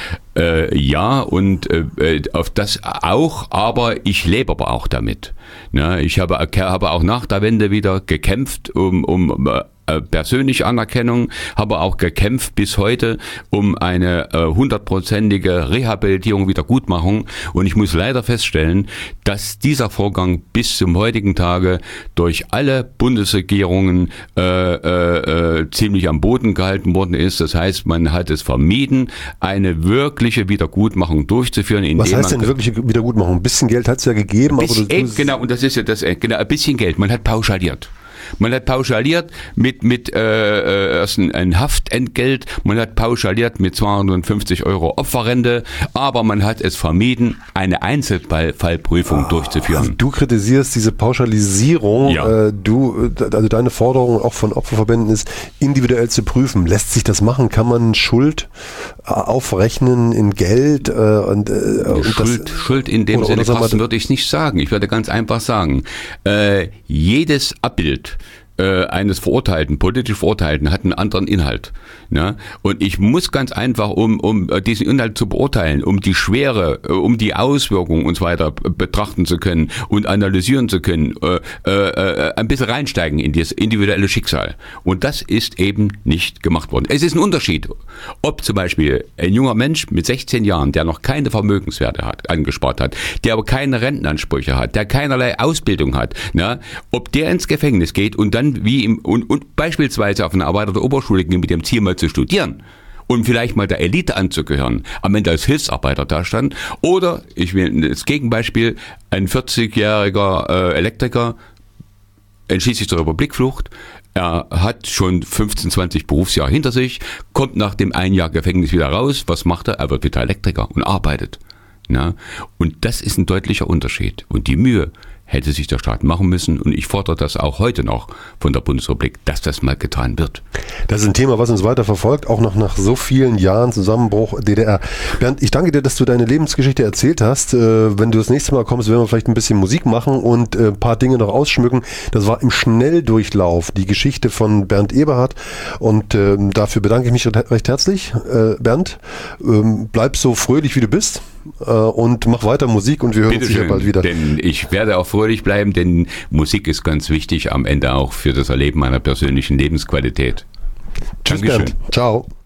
Äh, ja, und äh, auf das auch, aber ich lebe aber auch damit. Na, ich habe, habe auch nach der Wende wieder gekämpft, um, um äh, persönliche Anerkennung, habe auch gekämpft bis heute um eine hundertprozentige äh, Rehabilitierung, Wiedergutmachung, und ich muss leider feststellen, dass dieser Vorgang bis zum heutigen Tage durch alle Bundesregierungen äh, äh, ziemlich am Boden gehalten worden ist. Das heißt, man hat es vermieden, eine wirkliche Wiedergutmachung durchzuführen. Was heißt denn wirkliche Wiedergutmachung? Ein bisschen Geld hat es ja gegeben. Bisschen, aber du, du genau, und das ist ja das, genau, ein bisschen Geld. Man hat pauschaliert. Man hat pauschaliert mit, mit äh, erst ein, ein Haftentgelt, man hat pauschaliert mit zweihundertfünfzig Euro Opferrente, aber man hat es vermieden, eine Einzelfallprüfung oh, durchzuführen. Also du kritisierst diese Pauschalisierung, ja. äh, du, also deine Forderung auch von Opferverbänden ist, individuell zu prüfen. Lässt sich das machen? Kann man Schuld aufrechnen in Geld? Äh, und, äh, und Schuld, das, Schuld in dem oder, Sinne oder fassen würde ich nicht sagen. Ich würde ganz einfach sagen, äh, jedes Abbild äh, eines Verurteilten, politisch Verurteilten, hat einen anderen Inhalt. Ne? Und ich muss ganz einfach, um, um diesen Inhalt zu beurteilen, um die Schwere, um die Auswirkungen und so weiter betrachten zu können und analysieren zu können, äh, äh, ein bisschen reinsteigen in das individuelle Schicksal. Und das ist eben nicht gemacht worden. Es ist ein Unterschied, ob zum Beispiel ein junger Mensch mit sechzehn Jahren, der noch keine Vermögenswerte hat, angespart hat, der aber keine Rentenansprüche hat, der keinerlei Ausbildung hat, ne? Ob der ins Gefängnis geht und dann wie im, und, und beispielsweise auf eine erweiterte Oberschule ging mit dem Ziel mal zu studieren und vielleicht mal der Elite anzugehören, am Ende als Hilfsarbeiter da stand, oder, ich will das Gegenbeispiel, ein vierzigjähriger äh, Elektriker entschließt sich zur Republikflucht. Er hat schon fünfzehn, zwanzig Berufsjahre hinter sich, kommt nach dem ein Jahr Gefängnis wieder raus. Was macht er? Er wird wieder Elektriker und arbeitet. Na? Und das ist ein deutlicher Unterschied. Und die Mühe hätte sich der Staat machen müssen. Und ich fordere das auch heute noch von der Bundesrepublik, dass das mal getan wird. Das ist ein Thema, was uns weiter verfolgt, auch noch nach so vielen Jahren Zusammenbruch D D R. Bernd, ich danke dir, dass du deine Lebensgeschichte erzählt hast. Wenn du das nächste Mal kommst, werden wir vielleicht ein bisschen Musik machen und ein paar Dinge noch ausschmücken. Das war im Schnelldurchlauf die Geschichte von Bernd Eberhard. Und dafür bedanke ich mich recht herzlich. Bernd, bleib so fröhlich, wie du bist. Und mach weiter Musik und wir hören Bitte uns sicher schön, bald wieder. Denn ich werde auch fröhlich bleiben, denn Musik ist ganz wichtig am Ende auch für das Erleben meiner persönlichen Lebensqualität. Tschüss, Dankeschön. Bernd. Ciao.